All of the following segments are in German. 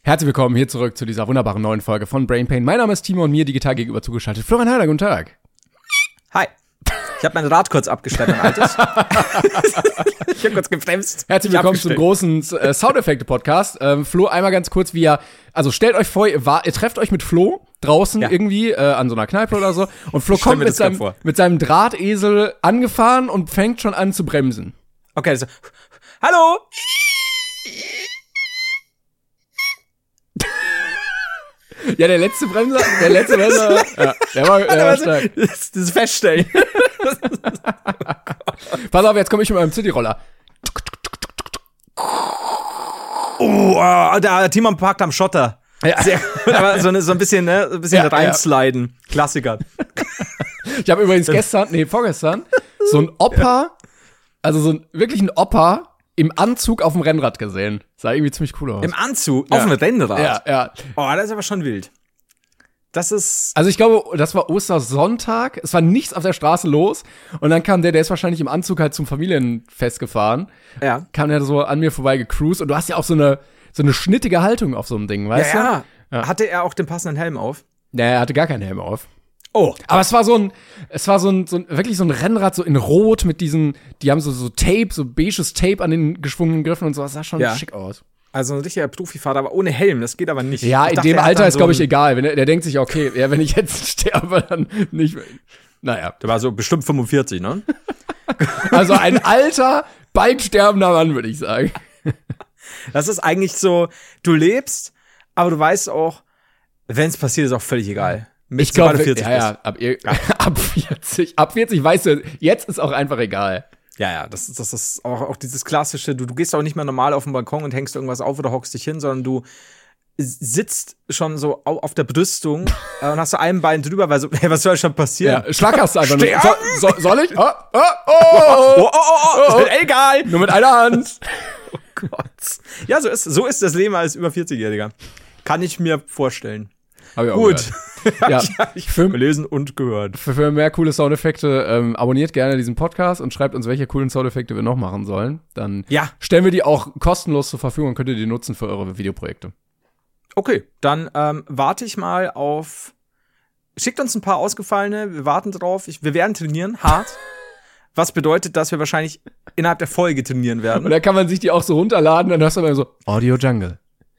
Herzlich willkommen hier zurück zu dieser wunderbaren neuen Folge von Brain Pain. Mein Name ist Timo und mir digital gegenüber zugeschaltet Florian Heider, guten Tag. Hi. Ich habe mein Rad kurz abgeschleppt, mein altes. Ich habe kurz gebremst. Herzlich willkommen zum großen Soundeffekte-Podcast. Flo, einmal ganz kurz, also stellt euch vor, ihr trefft euch mit Flo draußen irgendwie an so einer Kneipe oder so und Flo kommt mit seinem Drahtesel angefahren und fängt schon an zu bremsen. Okay, also, hallo! Ja, der letzte Bremser, ja, der war stark. Das Feststellen. Pass auf, jetzt komme ich mit meinem Cityroller. Der Timon parkt am Schotter. Ja. Sehr gut, aber so ein bisschen, ne, reinsliden. Ja. Klassiker. Ich habe übrigens vorgestern, so ein Opa, also wirklich ein Opa im Anzug auf dem Rennrad gesehen. Sah irgendwie ziemlich cool aus. Im Anzug? Ja. Auf dem Rennrad? Ja. Oh, das ist aber schon wild. Das ist... Also ich glaube, das war Ostersonntag. Es war nichts auf der Straße los. Und dann kam der ist wahrscheinlich im Anzug halt zum Familienfest gefahren. Ja. Kam der so an mir vorbei gecruised. Und du hast ja auch so eine schnittige Haltung auf so einem Ding, weißt du? Ja. Hatte er auch den passenden Helm auf? Nee, er hatte gar keinen Helm auf. Oh. Aber es war wirklich so ein Rennrad so in Rot mit diesen, die haben so Tape, so beiges Tape an den geschwungenen Griffen und so. Das sah schon schick aus. Also ein richtiger Profifahrer, aber ohne Helm, das geht aber nicht. Ja, in dem Alter ist, glaube ich, egal. Der denkt sich, okay, ja, wenn ich jetzt sterbe, dann nicht mehr. Naja. Der war so bestimmt 45, ne? Also ein alter, bald sterbender Mann, würde ich sagen. Das ist eigentlich so, du lebst, aber du weißt auch, wenn es passiert, ist auch völlig egal. Ich glaube, 40 ab 40. Ab 40 weißt du, jetzt ist auch einfach egal. Ja, das ist auch dieses klassische, du gehst auch nicht mehr normal auf den Balkon und hängst irgendwas auf oder hockst dich hin, sondern du sitzt schon so auf der Brüstung und hast so ein Bein drüber, weil so, hey, was soll schon passieren? Ja, schlackerst du einfach nur. Soll ich? Egal! Nur mit einer Hand. Oh Gott. Ja, so ist das Leben als über 40-Jähriger. Kann ich mir vorstellen. Hab ich auch Gut. Ja, ich gelesen und gehört. Für mehr coole Soundeffekte abonniert gerne diesen Podcast und schreibt uns, welche coolen Soundeffekte wir noch machen sollen. Dann stellen wir die auch kostenlos zur Verfügung und könnt ihr die nutzen für eure Videoprojekte. Okay, dann warte ich mal auf. Schickt uns ein paar ausgefallene, wir warten drauf. Wir werden trainieren, hart. Was bedeutet, dass wir wahrscheinlich innerhalb der Folge trainieren werden. Und da kann man sich die auch so runterladen, dann hörst du aber so Audio Jungle.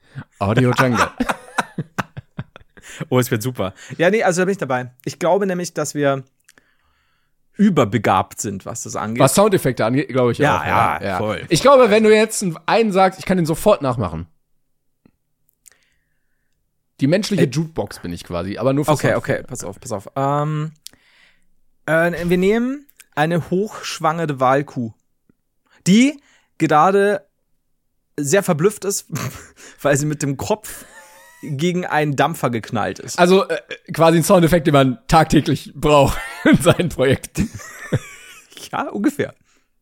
Oh, es wird super. Ja, nee, also da bin ich dabei. Ich glaube nämlich, dass wir überbegabt sind, was das angeht. Was Soundeffekte angeht, glaube ich auch. Ja, voll. Ich glaube, wenn du jetzt einen sagst, ich kann den sofort nachmachen. Die menschliche Jukebox bin ich quasi, aber nur für Okay, pass auf. Wir nehmen eine hochschwangere Walkuh, die gerade sehr verblüfft ist, weil sie mit dem Kopf gegen einen Dampfer geknallt ist. Also quasi ein Soundeffekt, den man tagtäglich braucht in seinen Projekten. Ja, ungefähr.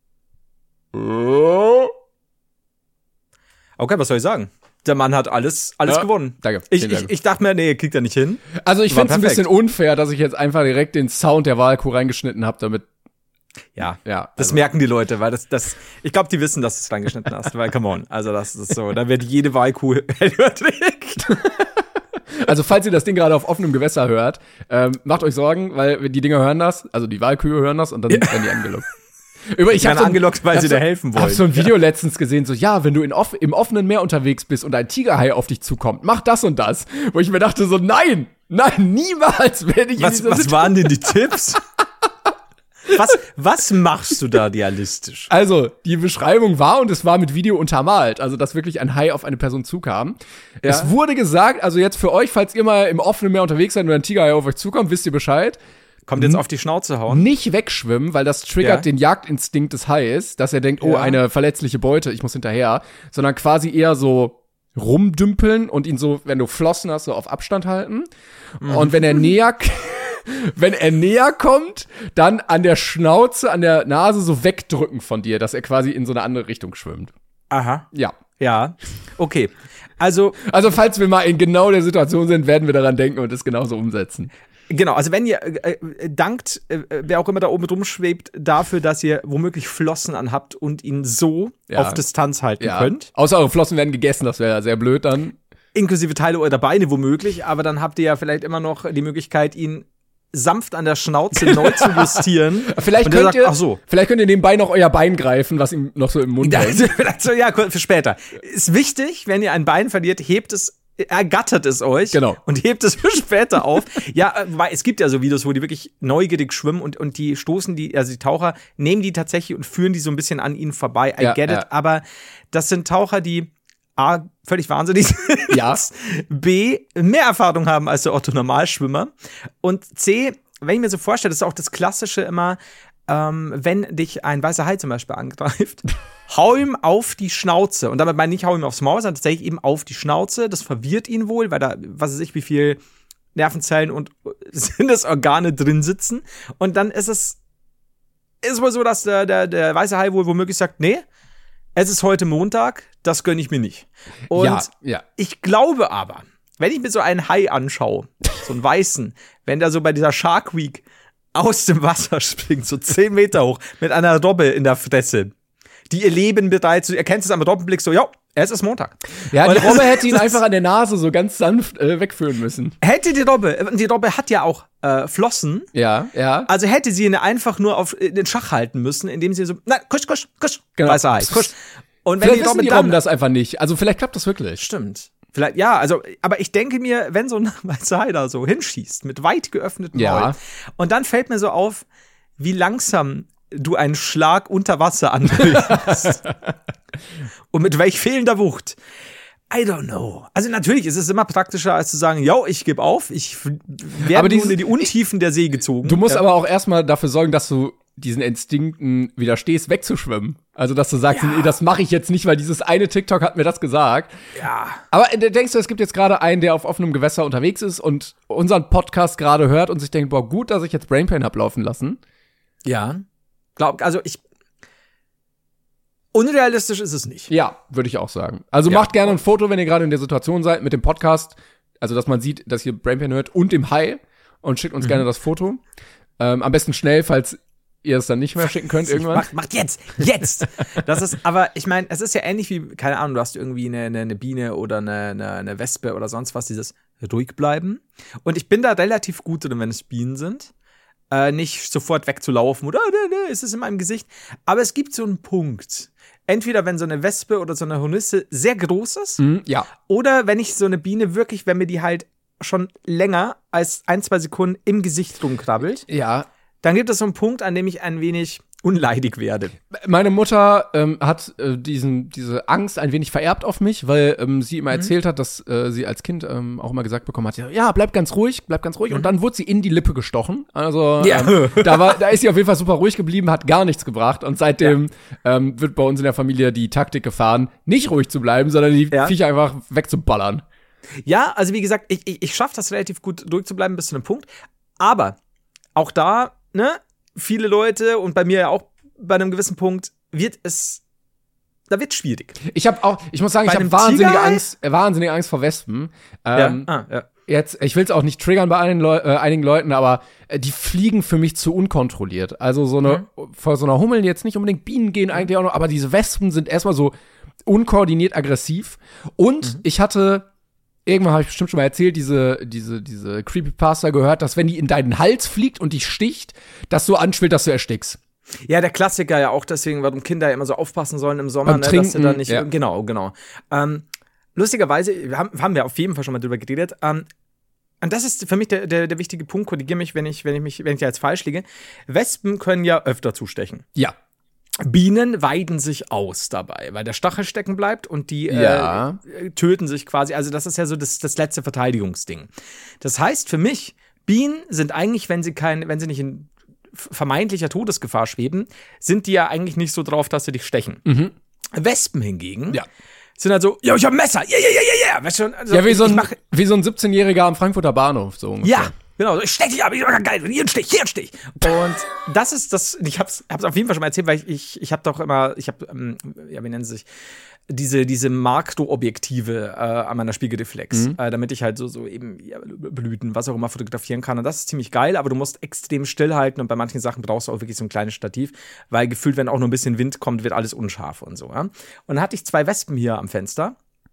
Okay, was soll ich sagen? Der Mann hat alles gewonnen. Danke. Ich dachte mir, nee, kriegt er nicht hin. Also ich finde es ein bisschen unfair, dass ich jetzt einfach direkt den Sound der Walkuh reingeschnitten habe, damit. Ja, das merken die Leute, weil ich glaube, die wissen, dass du es reingeschnitten hast, weil, come on, also das ist so, da wird jede Walkuh überträgt. Also falls ihr das Ding gerade auf offenem Gewässer hört, macht euch Sorgen, weil die Dinger hören das, also die Walkühe hören das und dann werden die angelockt. Ich habe angelockt, weil sie dir helfen wollen. Ich habe so ein Video letztens gesehen, so, ja, wenn du im offenen Meer unterwegs bist und ein Tigerhai auf dich zukommt, mach das und das. Wo ich mir dachte so, nein, niemals werde ich Was waren denn die Tipps? Was machst du da realistisch? Also, die Beschreibung war, und es war mit Video untermalt, also dass wirklich ein Hai auf eine Person zukam. Ja. Es wurde gesagt, also jetzt für euch, falls ihr mal im offenen Meer unterwegs seid und ein Tigerhai auf euch zukommt, wisst ihr Bescheid. Kommt jetzt auf die Schnauze hauen. Nicht wegschwimmen, weil das triggert den Jagdinstinkt des Hais, dass er denkt, eine verletzliche Beute, ich muss hinterher. Sondern quasi eher so rumdümpeln und ihn so, wenn du Flossen hast, so auf Abstand halten. Und wenn er näher kommt, dann an der Schnauze, an der Nase so wegdrücken von dir, dass er quasi in so eine andere Richtung schwimmt. Aha. Ja. Okay. Also falls wir mal in genau der Situation sind, werden wir daran denken und es genauso umsetzen. Genau, also wenn ihr dankt, wer auch immer da oben rumschwebt, dafür, dass ihr womöglich Flossen anhabt und ihn so auf Distanz halten könnt. Außer eure Flossen werden gegessen, das wäre ja sehr blöd dann. inklusive Teile eurer Beine womöglich, aber dann habt ihr ja vielleicht immer noch die Möglichkeit, ihn sanft an der Schnauze neu zu justieren. Vielleicht könnt ihr nebenbei noch euer Bein greifen, was ihm noch so im Mund hängt. Vielleicht so, ja, für später. Ist wichtig, wenn ihr ein Bein verliert, ergattert es euch und hebt es für später auf. Ja, weil es gibt ja so Videos, wo die wirklich neugierig schwimmen und die stoßen die Taucher nehmen die tatsächlich und führen die so ein bisschen an ihnen vorbei. I get it. Aber das sind Taucher, die A, völlig wahnsinnig sind, B, mehr Erfahrung haben als der Otto-Normalschwimmer und C, wenn ich mir so vorstelle, das ist auch das Klassische immer, wenn dich ein weißer Hai zum Beispiel angreift, hau ihm auf die Schnauze. Und damit meine ich nicht hau ihm aufs Maul, sondern tatsächlich eben auf die Schnauze. Das verwirrt ihn wohl, weil da, was weiß ich, wie viel Nervenzellen und Sinnesorgane drin sitzen. Und dann ist es wohl so, dass der weiße Hai wohl womöglich sagt, nee, es ist heute Montag, das gönne ich mir nicht. Und ich glaube aber, wenn ich mir so einen Hai anschaue, so einen weißen, wenn der so bei dieser Shark Week aus dem Wasser springt, so 10 Meter hoch, mit einer Robbe in der Fresse, die ihr Leben bereits, du erkennst es am Robbenblick so, es ist Montag. Ja, und die Robbe hätte ihn einfach an der Nase so ganz sanft wegführen müssen. Hätte die Robbe hat ja auch Flossen. Ja. Also hätte sie ihn einfach nur auf den Schach halten müssen, indem sie so, nein, kusch, genau. Weißer Hai, kusch. Und wenn vielleicht wissen die Robben das einfach nicht. Also vielleicht klappt das wirklich. Stimmt. Vielleicht, ja, also, aber ich denke mir, wenn so ein weißer Hai da so hinschießt, mit weit geöffnetem Maul, und dann fällt mir so auf, wie langsam du einen Schlag unter Wasser anbringst. Und mit welch fehlender Wucht. I don't know. Also natürlich ist es immer praktischer, als zu sagen, ich gebe auf, ich werde nun in die Untiefen der See gezogen. Du musst aber auch erstmal dafür sorgen, dass du diesen Instinkten widerstehst, wegzuschwimmen. Also, dass du sagst, nee, das mache ich jetzt nicht, weil dieses eine TikTok hat mir das gesagt. Ja. Aber denkst du, es gibt jetzt gerade einen, der auf offenem Gewässer unterwegs ist und unseren Podcast gerade hört und sich denkt, boah, gut, dass ich jetzt Brainpain hab laufen lassen? Ja. Unrealistisch ist es nicht. Ja, würde ich auch sagen. Also macht gerne ein Foto, wenn ihr gerade in der Situation seid, mit dem Podcast. Also, dass man sieht, dass ihr Brainpain hört und dem Hai und schickt uns gerne das Foto. Am besten schnell, falls ihr es dann nicht mehr schicken könnt irgendwann. Macht jetzt! Das ist, aber ich meine, es ist ja ähnlich wie, keine Ahnung, du hast irgendwie eine Biene oder eine Wespe oder sonst was, dieses ruhig bleiben. Und ich bin da relativ gut drin, wenn es Bienen sind. Nicht sofort wegzulaufen oder es ist in meinem Gesicht. Aber es gibt so einen Punkt. Entweder wenn so eine Wespe oder so eine Hornisse sehr groß ist. Oder wenn ich so eine Biene wirklich, wenn mir die halt schon länger als 1-2 Sekunden im Gesicht rumkrabbelt. Ja. Dann gibt es so einen Punkt, an dem ich ein wenig unleidig werde. Meine Mutter hat diese Angst ein wenig vererbt auf mich, weil sie immer erzählt hat, dass sie als Kind auch immer gesagt bekommen hat, ja, bleib ganz ruhig. Und dann wurde sie in die Lippe gestochen. Also da ist sie auf jeden Fall super ruhig geblieben, hat gar nichts gebracht. Und seitdem wird bei uns in der Familie die Taktik gefahren, nicht ruhig zu bleiben, sondern die Viecher einfach wegzuballern. Ja, also wie gesagt, ich schaffe das relativ gut durchzubleiben bis zu einem Punkt. Aber auch da, viele Leute und bei mir ja auch bei einem gewissen Punkt wird es schwierig. Ich muss sagen, ich habe wahnsinnige Angst vor Wespen. Jetzt, ich will es auch nicht triggern bei einigen Leuten, aber die fliegen für mich zu unkontrolliert. Also vor so einer Hummel jetzt nicht unbedingt, Bienen gehen eigentlich auch noch, aber diese Wespen sind erstmal so unkoordiniert aggressiv. Und ich hatte irgendwann habe ich bestimmt schon mal erzählt, diese Creepypasta gehört, dass wenn die in deinen Hals fliegt und dich sticht, das so anschwillt, dass du erstickst. Ja, der Klassiker ja auch deswegen, warum Kinder ja immer so aufpassen sollen im Sommer, dass sie da nicht, genau. Lustigerweise, haben wir auf jeden Fall schon mal drüber geredet, und das ist für mich der wichtige Punkt, korrigiere mich, wenn ich da jetzt falsch liege. Wespen können ja öfter zustechen. Ja. Bienen weiden sich aus dabei, weil der Stachel stecken bleibt und die töten sich quasi. Also das ist ja so das letzte Verteidigungsding. Das heißt für mich, Bienen sind eigentlich, wenn sie nicht in vermeintlicher Todesgefahr schweben, sind die ja eigentlich nicht so drauf, dass sie dich stechen. Wespen hingegen sind halt so, ich hab ein Messer, weißt du, also wie so ein 17-Jähriger am Frankfurter Bahnhof, so ungefähr. Ja. Genau, ich stech dich ab, ich bin geil, hier ein Stich. Und das ist das, ich hab's auf jeden Fall schon mal erzählt, weil ich habe doch immer, wie nennen sie sich, diese Makroobjektive an meiner Spiegelreflex, damit ich halt so eben Blüten, was auch immer fotografieren kann. Und das ist ziemlich geil, aber du musst extrem stillhalten und bei manchen Sachen brauchst du auch wirklich so ein kleines Stativ, weil gefühlt, wenn auch nur ein bisschen Wind kommt, wird alles unscharf und so. Ja? Und dann hatte ich 2 Wespen hier am Fenster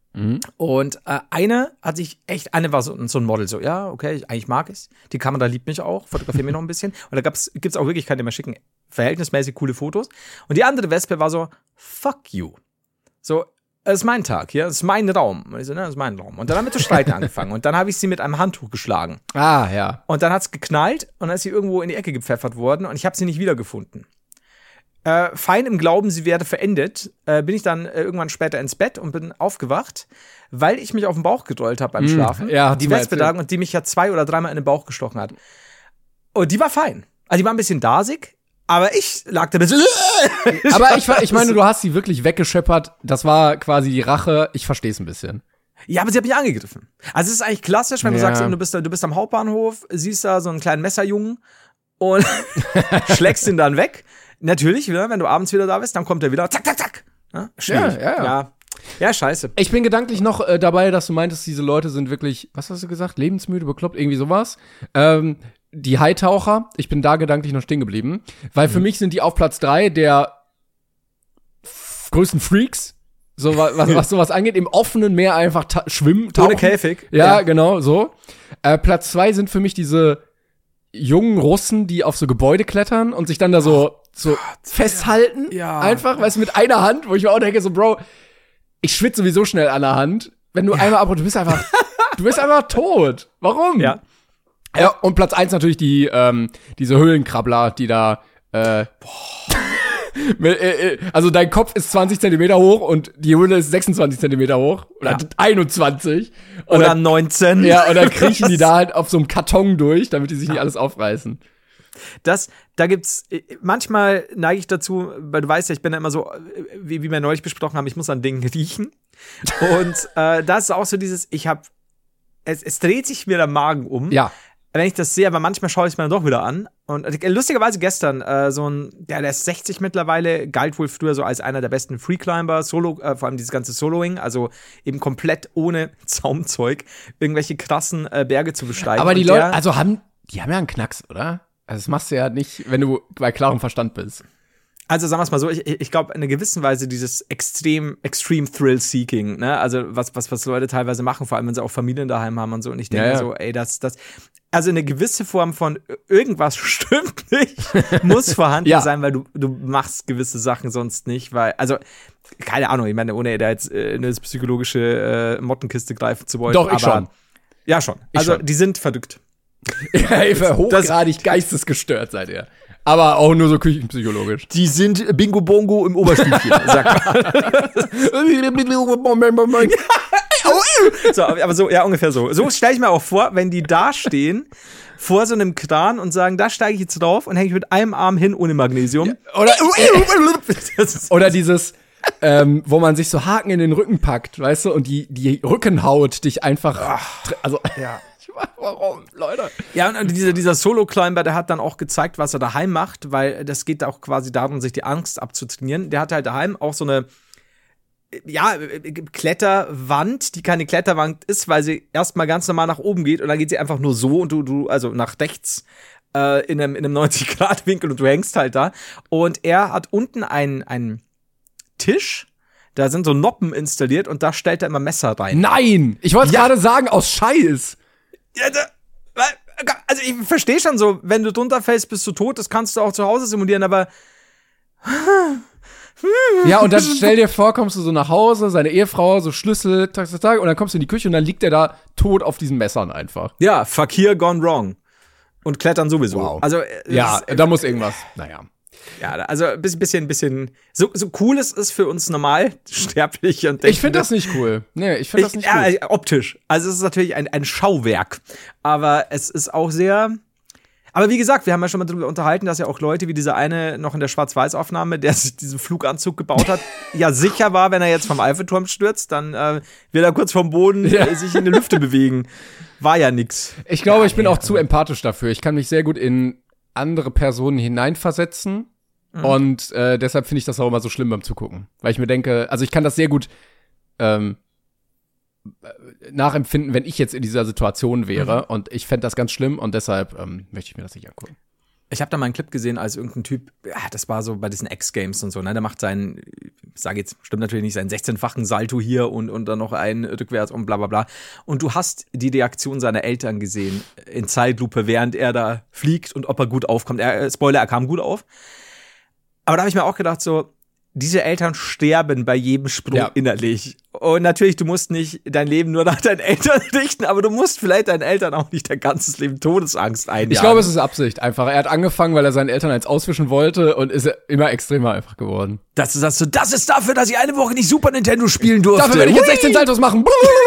Und eine war so ein Model, so, ja, okay, eigentlich mag ich's. Die Kamera liebt mich auch, fotografiert mich noch ein bisschen. Und da gibt's auch wirklich, kann ich mal schicken, verhältnismäßig coole Fotos. Und die andere Wespe war so, fuck you. So, es ist mein Tag hier, es ist mein Raum. Und ich so, ne, das ist mein Raum. Und dann haben wir zu streiten angefangen. Und dann habe ich sie mit einem Handtuch geschlagen. Ah, ja. Und dann hat's geknallt und dann ist sie irgendwo in die Ecke gepfeffert worden und ich habe sie nicht wiedergefunden. Fein im Glauben, sie werde verendet, bin ich dann irgendwann später ins Bett und bin aufgewacht, weil ich mich auf den Bauch gedrollt habe beim Schlafen. Ja, die Wespe da und die mich ja 2 oder 3 Mal in den Bauch gestochen hat. Und die war fein. Also die war ein bisschen dasig, aber ich lag da so. Aber ich meine, du hast sie wirklich weggescheppert. Das war quasi die Rache. Ich verstehe es ein bisschen. Ja, aber sie hat mich angegriffen. Also es ist eigentlich klassisch, wenn du sagst, du bist am Hauptbahnhof, siehst da so einen kleinen Messerjungen und schlägst ihn dann weg. Natürlich, wenn du abends wieder da bist, dann kommt er wieder, zack, zack, zack. Ja, schwierig. Ja, scheiße. Ich bin gedanklich noch dabei, dass du meintest, diese Leute sind wirklich, was hast du gesagt, lebensmüde, bekloppt, irgendwie sowas. Die Haitaucher, ich bin da gedanklich noch stehen geblieben, weil für mich sind die auf Platz 3 der größten Freaks, so was sowas angeht, im offenen Meer einfach schwimmen, tauchen. Ohne Käfig. Ja, genau, so. Platz 2 sind für mich diese jungen Russen, die auf so Gebäude klettern und sich dann da so festhalten. Ja. Einfach, weißt du, mit einer Hand, wo ich mir auch denke, so, Bro, ich schwitze sowieso schnell an der Hand. Wenn du einmal du bist einfach tot. Warum? Ja. Ja, und Platz 1 natürlich diese Höhlenkrabbler, die da, also dein Kopf ist 20 Zentimeter hoch und die Höhle ist 26 Zentimeter hoch. Oder 21. Oder 19. Ja, und dann kriechen die da halt auf so einem Karton durch, damit die sich nicht alles aufreißen. Da gibt's, manchmal neige ich dazu, weil du weißt ja, ich bin ja immer so, wie wir neulich besprochen haben, ich muss an Dingen riechen. Und da ist auch so dieses, es dreht sich mir der Magen um. Ja. Wenn ich das sehe, aber manchmal schaue ich es mir dann doch wieder an. Und lustigerweise gestern, der ist 60 mittlerweile, galt wohl früher so als einer der besten Freeclimber, vor allem dieses ganze Soloing, also eben komplett ohne Zaumzeug, irgendwelche krassen Berge zu besteigen. Aber die Leute, die haben ja einen Knacks, oder? Also das machst du ja nicht, wenn du bei klarem Verstand bist. Also sagen wir es mal so, ich glaube in einer gewissen Weise dieses Extreme Thrill-Seeking, ne? Also was Leute teilweise machen, vor allem wenn sie auch Familien daheim haben und so. Und ich denke so, ey, also eine gewisse Form von irgendwas stimmt nicht, muss vorhanden sein, weil du machst gewisse Sachen sonst nicht, weil, also, keine Ahnung, ich meine, ohne da jetzt in eine psychologische Mottenkiste greifen zu wollen. Doch, ich schon. Ja, schon. Also, die sind verdückt. Ja, hochgradig geistesgestört seid ihr. Aber auch nur so küchenpsychologisch. Die sind Bingo Bongo im Oberstübchen, sagt man. So, aber so, ja, ungefähr so. So stelle ich mir auch vor, wenn die da stehen, vor so einem Kran und sagen, da steige ich jetzt drauf und hänge ich mit einem Arm hin ohne Magnesium. Ja, oder dieses, wo man sich so Haken in den Rücken packt, weißt du, und die Rückenhaut dich einfach, ja. Warum, Leute? Ja, und dieser Solo-Climber, der hat dann auch gezeigt, was er daheim macht, weil das geht auch quasi darum, sich die Angst abzutrainieren. Der hat halt daheim auch so eine Kletterwand, die keine Kletterwand ist, weil sie erstmal ganz normal nach oben geht und dann geht sie einfach nur so und du also nach rechts in einem 90-Grad-Winkel und du hängst halt da. Und er hat unten einen Tisch, da sind so Noppen installiert und da stellt er immer Messer rein. Nein! Ich wollte gerade sagen, aus Scheiß. Ja, also ich verstehe schon so, wenn du drunter fällst, bist du tot, das kannst du auch zu Hause simulieren, aber ja, und dann stell dir vor, kommst du so nach Hause, seine Ehefrau, so Schlüssel, Tag, und dann kommst du in die Küche und dann liegt er da tot auf diesen Messern einfach. Ja, Fakir gone wrong. Und klettern sowieso. Wow. Also, ja, da muss irgendwas, naja. Ja, also ein bisschen, so cool es ist für uns Normalsterbliche und Ich finde das nicht cool. Nee, ich finde das nicht cool. Ja, optisch. Also es ist natürlich ein Schauwerk. Aber es ist auch sehr. Aber wie gesagt, wir haben ja schon mal darüber unterhalten, dass ja auch Leute wie dieser eine noch in der Schwarz-Weiß-Aufnahme, der sich diesen Fluganzug gebaut hat, ja sicher war, wenn er jetzt vom Eiffelturm stürzt, dann wird er kurz vom Boden sich in die Lüfte bewegen. War ja nix. Ich glaube, ich bin auch zu empathisch dafür. Ich kann mich sehr gut in andere Personen hineinversetzen. Und deshalb finde ich das auch immer so schlimm beim Zugucken. Weil ich mir denke, also ich kann das sehr gut nachempfinden, wenn ich jetzt in dieser Situation wäre. Und ich fände das ganz schlimm und deshalb möchte ich mir das nicht angucken. Ich habe da mal einen Clip gesehen, als irgendein Typ, ja, das war so bei diesen X-Games und so, ne, der macht seinen, ich sage jetzt, stimmt natürlich nicht, seinen 16-fachen Salto hier und dann noch einen rückwärts und bla bla bla. Und du hast die Reaktion seiner Eltern gesehen in Zeitlupe, während er da fliegt und ob er gut aufkommt. Spoiler, er kam gut auf. Aber da habe ich mir auch gedacht, so, diese Eltern sterben bei jedem Sprung innerlich. Und natürlich, du musst nicht dein Leben nur nach deinen Eltern richten, aber du musst vielleicht deinen Eltern auch nicht dein ganzes Leben Todesangst einjagen. Ich glaube, es ist Absicht einfach. Er hat angefangen, weil er seinen Eltern eins auswischen wollte und ist immer extremer einfach geworden. Das ist dafür, dass ich eine Woche nicht Super Nintendo spielen durfte. Dafür werde ich jetzt 16 Saltos machen.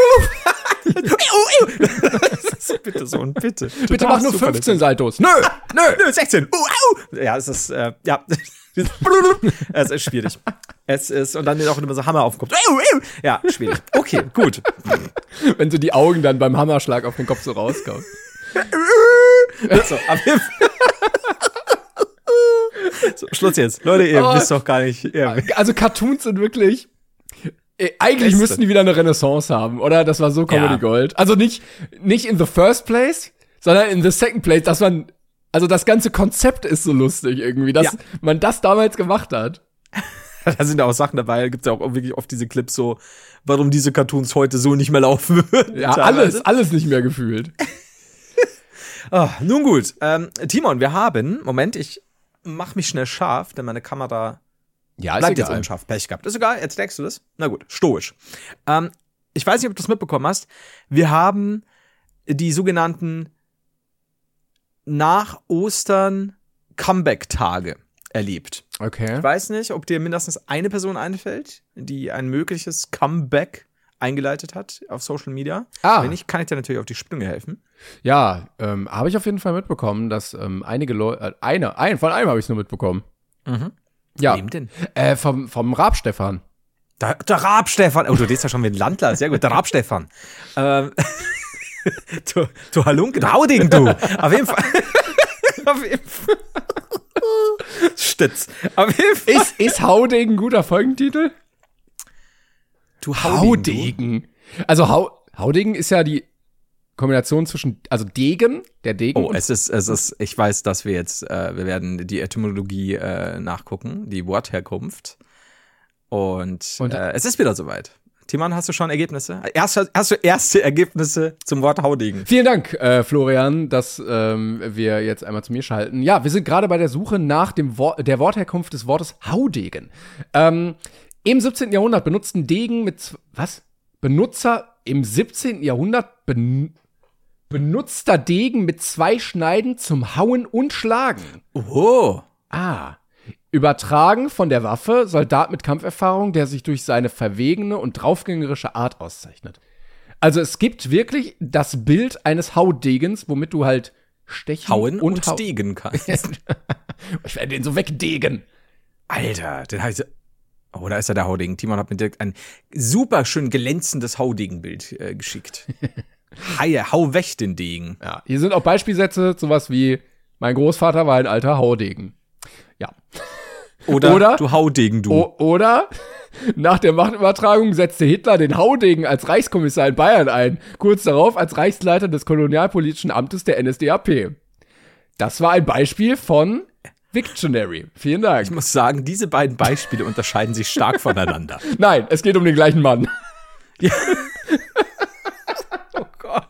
Bitte, Sohn, bitte. Bitte mach nur 15 Saltos. Nö, 16. Ja, es ist, ja. Es ist schwierig. Und dann auch immer so Hammer auf den Kopf. Ja, schwierig. Okay, gut. Wenn so die Augen dann beim Hammerschlag auf den Kopf so rauskommen. So, so, Schluss jetzt. Leute, ihr wisst doch gar nicht. Also Cartoons sind wirklich, eigentlich müssten die wieder eine Renaissance haben, oder? Das war so Comedy Gold. Also nicht in the first place, sondern in the second place, also das ganze Konzept ist so lustig irgendwie, dass man das damals gemacht hat. Da sind ja auch Sachen dabei, gibt es ja auch wirklich oft diese Clips so, warum diese Cartoons heute so nicht mehr laufen würden. Ja, alles nicht mehr gefühlt. Nun gut, Timon, wir haben, Moment, ich mach mich schnell scharf, denn meine Kamera bleibt jetzt unscharf, Pech gehabt. Ist egal, jetzt deckst du das. Na gut, stoisch. Ich weiß nicht, ob du das mitbekommen hast, wir haben die sogenannten nach Ostern Comeback-Tage erlebt. Okay. Ich weiß nicht, ob dir mindestens eine Person einfällt, die ein mögliches Comeback eingeleitet hat auf Social Media. Wenn nicht, kann ich dir natürlich auf die Sprünge helfen. Ja, habe ich auf jeden Fall mitbekommen, dass einige Leute, von einem habe ich es nur mitbekommen. Mhm. Ja. Wem denn? Vom Raab-Stefan. Der Raab-Stefan. Oh, du redest ja schon wie ein Landler. Sehr gut, der Raab-Stefan. Du Halunke, du Hauding, du. Auf jeden Fall. Stütz. Auf jeden Fall. Ist Haudegen ein guter Folgentitel? Du Haudegen. Also Haudegen ist ja die Kombination zwischen, also Degen, der Degen. Oh, es ist, ich weiß, dass wir jetzt, wir werden die Etymologie nachgucken, die Wortherkunft. Und es ist wieder soweit. Timon, hast du schon Ergebnisse? Hast du erste Ergebnisse zum Wort Haudegen? Vielen Dank, Florian, dass wir jetzt einmal zu mir schalten. Ja, wir sind gerade bei der Suche nach der Wortherkunft des Wortes Haudegen. Im 17. Jahrhundert benutzten Degen Benutzer im 17. Jahrhundert benutzter Degen mit 2 Schneiden zum Hauen und Schlagen. Oh. Übertragen von der Waffe, Soldat mit Kampferfahrung, der sich durch seine verwegene und draufgängerische Art auszeichnet. Also es gibt wirklich das Bild eines Haudegens, womit du halt stechen hauen und degen kannst. Ich werde den so wegdegen. Alter, den heißt oh, da ist ja der Haudegen. Timon hat mir direkt ein super schön glänzendes Haudegenbild geschickt. Hau weg den Degen. Ja, hier sind auch Beispielsätze, sowas wie, mein Großvater war ein alter Haudegen. Ja. Oder du Haudegen, du. Oder nach der Machtübertragung setzte Hitler den Haudegen als Reichskommissar in Bayern ein, kurz darauf als Reichsleiter des kolonialpolitischen Amtes der NSDAP. Das war ein Beispiel von Wiktionary. Vielen Dank. Ich muss sagen, diese beiden Beispiele unterscheiden sich stark voneinander. Nein, es geht um den gleichen Mann. Ja. Oh Gott.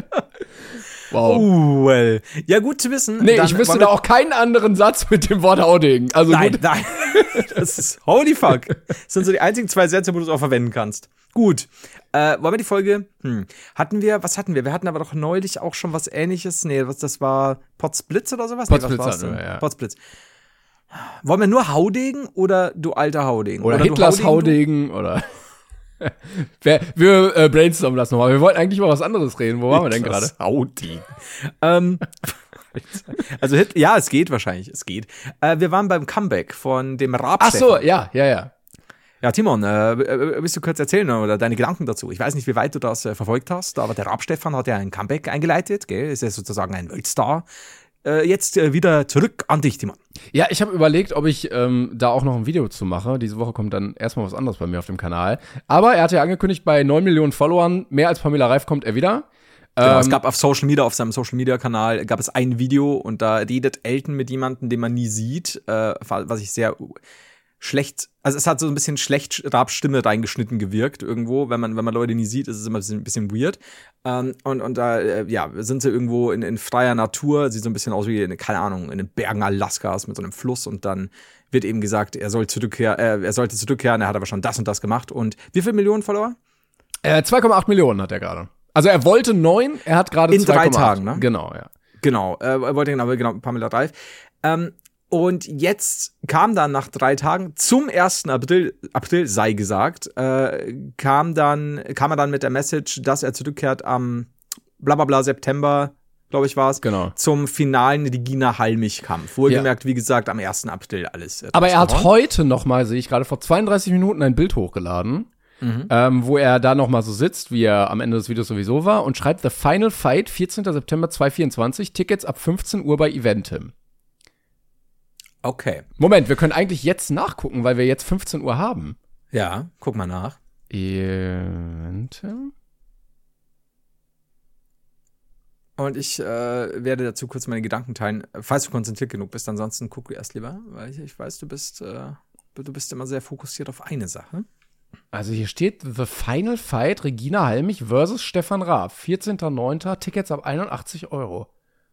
Wow. Well. Ja, gut zu wissen. Nee, ich wüsste da auch keinen anderen Satz mit dem Wort Haudegen. Also nein. Das ist holy fuck. Das sind so die einzigen 2 Sätze, wo du es auch verwenden kannst. Gut. Wollen wir die Folge? Was hatten wir? Wir hatten aber doch neulich auch schon was Ähnliches. Nee, das war Potsblitz oder sowas? Potsblitz hatten wir, ja. Potsblitz. Wollen wir nur Haudegen oder du alter Haudegen? Oder Hitlers Haudegen oder wir brainstormen das nochmal. Wir wollten eigentlich über was anderes reden. Wo waren wir denn gerade? Haudegen. Also, ja, es geht wahrscheinlich. Es geht. Wir waren beim Comeback von dem Raab-Stefan. Ach so, ja. Ja, Timon, willst du kurz erzählen oder deine Gedanken dazu? Ich weiß nicht, wie weit du das verfolgt hast, aber der Raab-Stefan hat ja ein Comeback eingeleitet, gell? Ist ja sozusagen ein Weltstar. Jetzt wieder zurück an dich, Timon. Ja, ich habe überlegt, ob ich da auch noch ein Video zu mache. Diese Woche kommt dann erstmal was anderes bei mir auf dem Kanal. Aber er hat ja angekündigt, bei 9 Millionen Followern, mehr als Pamela Reif, kommt er wieder. Genau, es gab auf seinem Social Media Kanal, gab es ein Video und da redet Elton mit jemandem, den man nie sieht, was ich sehr schlecht, also es hat so ein bisschen schlecht Raab-Stimme reingeschnitten gewirkt irgendwo, wenn man Leute nie sieht, ist es immer ein bisschen weird. Und da, sind sie irgendwo in freier Natur, sieht so ein bisschen aus wie, keine Ahnung, in den Bergen Alaskas mit so einem Fluss und dann wird eben gesagt, er sollte zurückkehren, er hat aber schon das und das gemacht und wie viele Millionen Follower? 2,8 Millionen hat er gerade. Also er wollte 9, er hat gerade 2,8. In 3 Tagen, ne? Genau, ja. Genau, er wollte Pamela Reif. Und jetzt kam dann nach 3 Tagen, zum 1. April sei gesagt, kam er dann mit der Message, dass er zurückkehrt am blablabla September, glaube ich war es, genau, zum finalen Regina Halmich-Kampf. Wohlgemerkt, wie gesagt, am 1. April alles. Aber er hat heute noch mal, sehe ich gerade, vor 32 Minuten ein Bild hochgeladen, wo er da noch mal so sitzt, wie er am Ende des Videos sowieso war, und schreibt: The Final Fight, 14. September 2024, Tickets ab 15 Uhr bei Eventim. Okay. Moment, wir können eigentlich jetzt nachgucken, weil wir jetzt 15 Uhr haben. Ja, guck mal nach. Eventim. Und ich werde dazu kurz meine Gedanken teilen, falls du konzentriert genug bist. Ansonsten guck du erst lieber, weil ich weiß, du bist immer sehr fokussiert auf eine Sache. Also hier steht The Final Fight, Regina Halmich versus Stefan Raab. 14.09. Tickets ab 81 €.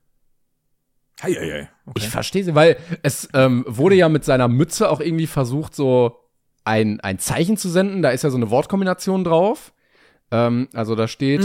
Okay. Ich verstehe sie, weil es wurde ja mit seiner Mütze auch irgendwie versucht, so ein Zeichen zu senden. Da ist ja so eine Wortkombination drauf. Also da steht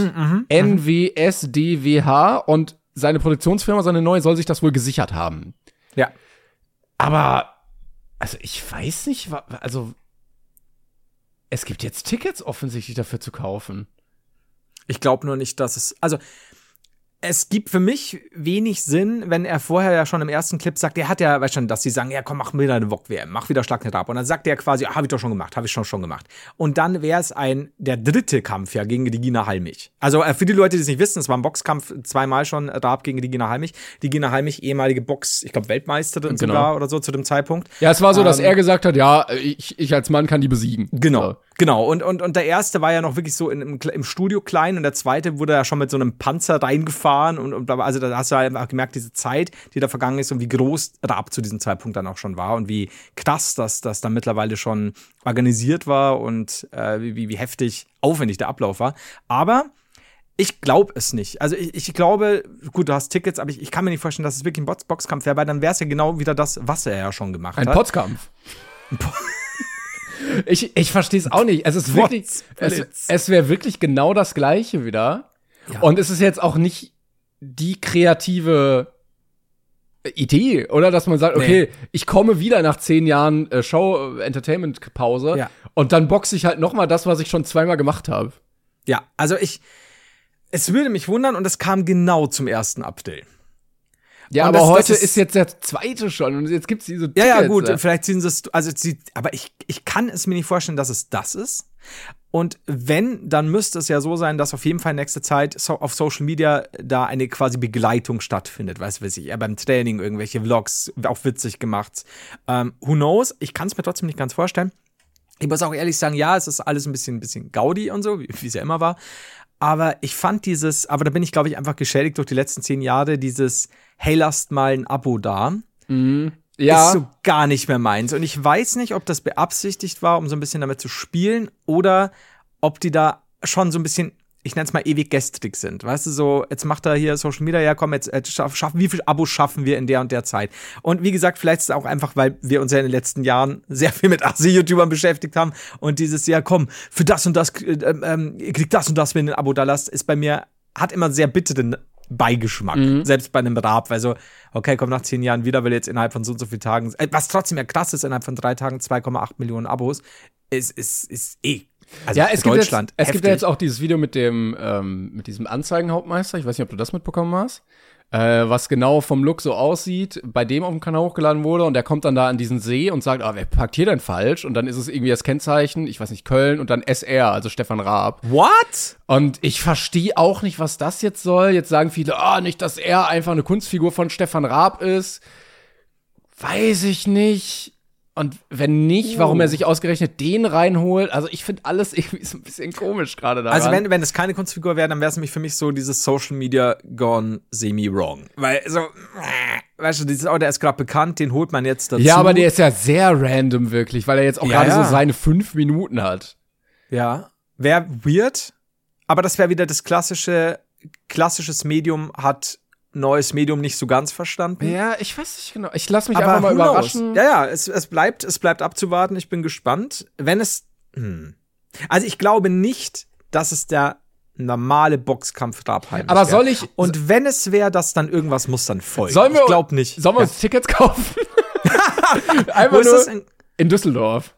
NWSDWH und seine Produktionsfirma, seine neue, soll sich das wohl gesichert haben. Ja. Aber, also ich weiß nicht, also es gibt jetzt Tickets offensichtlich dafür zu kaufen. Ich glaube nur nicht, dass es gibt für mich wenig Sinn, wenn er vorher ja schon im ersten Clip sagt, er hat ja, weißt schon, dass sie sagen, ja komm, mach wieder eine VOG-WM, mach wieder Schlag nicht ab. Und dann sagt er quasi, habe ich doch schon gemacht, habe ich schon gemacht. Und dann wäre es der 3. Kampf ja gegen Regina Halmich. Also für die Leute, die es nicht wissen, es war ein Boxkampf, 2-mal schon Raab gegen Regina Halmich. Regina Halmich, ehemalige Weltmeisterin sogar oder so zu dem Zeitpunkt. Ja, es war so, dass er gesagt hat, ja, ich als Mann kann die besiegen. Genau. Und der erste war ja noch wirklich so im Studio klein und der zweite wurde ja schon mit so einem Panzer reingefahren und also da hast du halt einfach gemerkt, diese Zeit, die da vergangen ist und wie groß Raab zu diesem Zeitpunkt dann auch schon war und wie krass das dann mittlerweile schon organisiert war und wie heftig aufwendig der Ablauf war. Aber ich glaube es nicht. Also ich glaube, gut, du hast Tickets, aber ich kann mir nicht vorstellen, dass es wirklich ein Boxkampf wäre, weil dann wäre es ja genau wieder das, was er ja schon gemacht hat. Ein Potzkampf. Ich verstehe es auch nicht. Es ist wirklich, es wäre wirklich genau das Gleiche wieder. Ja. Und es ist jetzt auch nicht die kreative Idee, oder? Dass man sagt, okay, ich komme wieder nach 10 Jahren Show-Entertainment-Pause und dann boxe ich halt noch mal das, was ich schon 2-mal gemacht habe. Ja, also es würde mich wundern und es kam genau zum 1. April. Ja, und aber heute ist jetzt der 2. schon und jetzt gibt's diese Tickets. Ja, gut, vielleicht ziehen sie es, aber ich kann es mir nicht vorstellen, dass es das ist. Und wenn, dann müsste es ja so sein, dass auf jeden Fall in nächster Zeit auf Social Media da eine quasi Begleitung stattfindet. Weiß ich, beim Training irgendwelche Vlogs, auch witzig gemacht. Who knows? Ich kann es mir trotzdem nicht ganz vorstellen. Ich muss auch ehrlich sagen, ja, es ist alles ein bisschen Gaudi und so, wie es ja immer war. Aber ich fand aber da bin ich, glaube ich, einfach geschädigt durch die letzten 10 Jahre, dieses hey, lasst mal ein Abo da. Ja. Ist so gar nicht mehr meins. Und ich weiß nicht, ob das beabsichtigt war, um so ein bisschen damit zu spielen, oder ob die da schon so ein bisschen, ich nenne es mal ewig gestrig sind. Weißt du, so, jetzt macht er hier Social Media, ja komm, jetzt wie viel Abos schaffen wir in der und der Zeit? Und wie gesagt, vielleicht ist es auch einfach, weil wir uns ja in den letzten Jahren sehr viel mit Asi-YouTubern beschäftigt haben und dieses, ja komm, für das und das, ihr kriegt das und das, wenn ihr ein Abo da lasst, ist bei mir, hat immer sehr bitteren Beigeschmack, selbst bei einem Raab, weil so, okay, komm nach 10 Jahren wieder, weil jetzt innerhalb von so und so vielen Tagen, was trotzdem ja krass ist, innerhalb von 3 Tagen 2,8 Millionen Abos, ist also ja, es gibt ja jetzt auch dieses Video mit diesem Anzeigenhauptmeister, ich weiß nicht, ob du das mitbekommen hast, was genau vom Look so aussieht, bei dem auf dem Kanal hochgeladen wurde und der kommt dann da an diesen See und sagt, wer parkt hier denn falsch? Und dann ist es irgendwie das Kennzeichen, ich weiß nicht, Köln und dann SR, also Stefan Raab. What? Und ich verstehe auch nicht, was das jetzt soll. Jetzt sagen viele, nicht, dass er einfach eine Kunstfigur von Stefan Raab ist. Weiß ich nicht. Und wenn nicht, warum er sich ausgerechnet den reinholt. Also ich finde alles irgendwie so ein bisschen komisch gerade daran. Also wenn es keine Kunstfigur wäre, dann wäre es nämlich für mich so dieses Social Media gone semi-wrong. Weil so, weißt du, der ist gerade bekannt, den holt man jetzt dazu. Ja, aber der ist ja sehr random wirklich, weil er jetzt auch gerade so seine 5 Minuten hat. Ja, wäre weird, aber das wäre wieder das klassisches Medium hat neues Medium nicht so ganz verstanden. Ja, ich weiß nicht genau. Ich lasse mich einfach mal überraschen. Ja, es bleibt abzuwarten. Ich bin gespannt. Also ich glaube nicht, dass es der normale Boxkampf Rabheim ist. Aber soll ich... Und wenn es wäre, dass dann irgendwas muss dann folgen. Ich glaube nicht. Sollen wir uns Tickets kaufen? Einfach nur in Düsseldorf.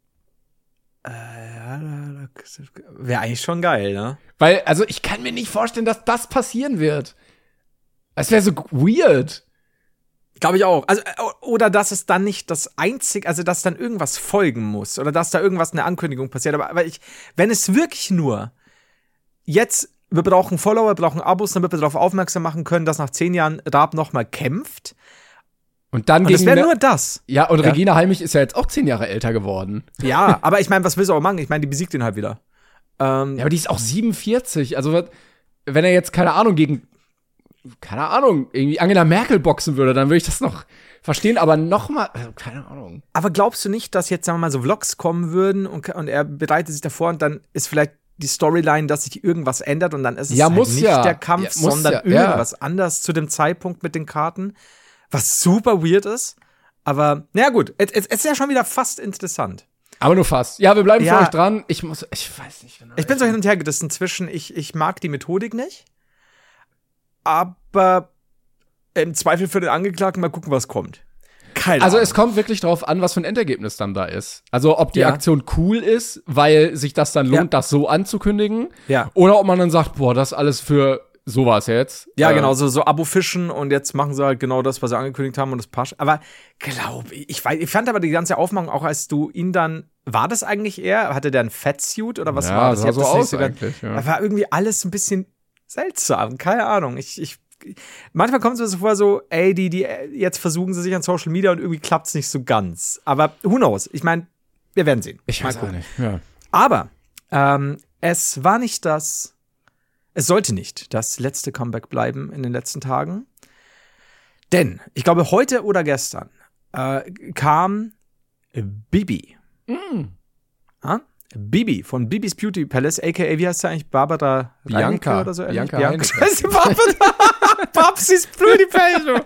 Wäre eigentlich schon geil, ne? Weil, also ich kann mir nicht vorstellen, dass das passieren wird. Es wäre so weird. Glaube ich auch. Also, oder dass es dann nicht das einzige, also dass dann irgendwas folgen muss. Oder dass da irgendwas in der Ankündigung passiert. Aber wenn es wirklich nur jetzt, wir brauchen Follower, wir brauchen Abos, damit wir darauf aufmerksam machen können, dass nach 10 Jahren Raab nochmal kämpft. Und dann das wäre nur das. Ja, und Regina Halmich ist ja jetzt auch 10 Jahre älter geworden. Ja, aber ich meine, was will sie auch machen? Ich meine, die besiegt ihn halt wieder. Ja, aber die ist auch 47. Also, wenn er jetzt, keine Ahnung, irgendwie Angela Merkel boxen würde, dann würde ich das noch verstehen, aber nochmal, keine Ahnung. Aber glaubst du nicht, dass jetzt, sagen wir mal, so Vlogs kommen würden und er bereitet sich davor und dann ist vielleicht die Storyline, dass sich irgendwas ändert und dann ist es nicht der Kampf, sondern irgendwas anders zu dem Zeitpunkt mit den Karten, was super weird ist. Aber, naja gut, es ist ja schon wieder fast interessant. Aber nur fast. Ja, wir bleiben für euch dran. Ich weiß nicht genau. Ich bin so hin und her gerissen zwischen, ich mag die Methodik nicht, aber im Zweifel für den Angeklagten mal gucken, was kommt. Keine Ahnung. Also es kommt wirklich drauf an, was für ein Endergebnis dann da ist. Also ob die Aktion cool ist, weil sich das dann lohnt, das so anzukündigen. Ja. Oder ob man dann sagt, boah, das alles für sowas jetzt. Ja, genau, so Abo-Fischen und jetzt machen sie halt genau das, was sie angekündigt haben und das passt. Aber ich fand aber die ganze Aufmachung, auch als du ihn dann, war das eigentlich er? Hatte der ein Fettsuit oder was war das? Ja, sah so aus eigentlich, ja. Da war irgendwie alles ein bisschen seltsam, keine Ahnung. Manchmal kommt es mir so vor, so, ey, die jetzt versuchen sie sich an Social Media und irgendwie klappt es nicht so ganz. Aber who knows? Ich meine, wir werden sehen. Ich weiß auch nicht, ja. Aber es sollte nicht das letzte Comeback bleiben in den letzten Tagen. Denn, ich glaube, heute oder gestern kam Bibi. Bibi von Bibis Beauty Palace, a.k.a. wie heißt sie eigentlich? Barbara Bianca oder so? Bianca. Babsis Beauty Palace.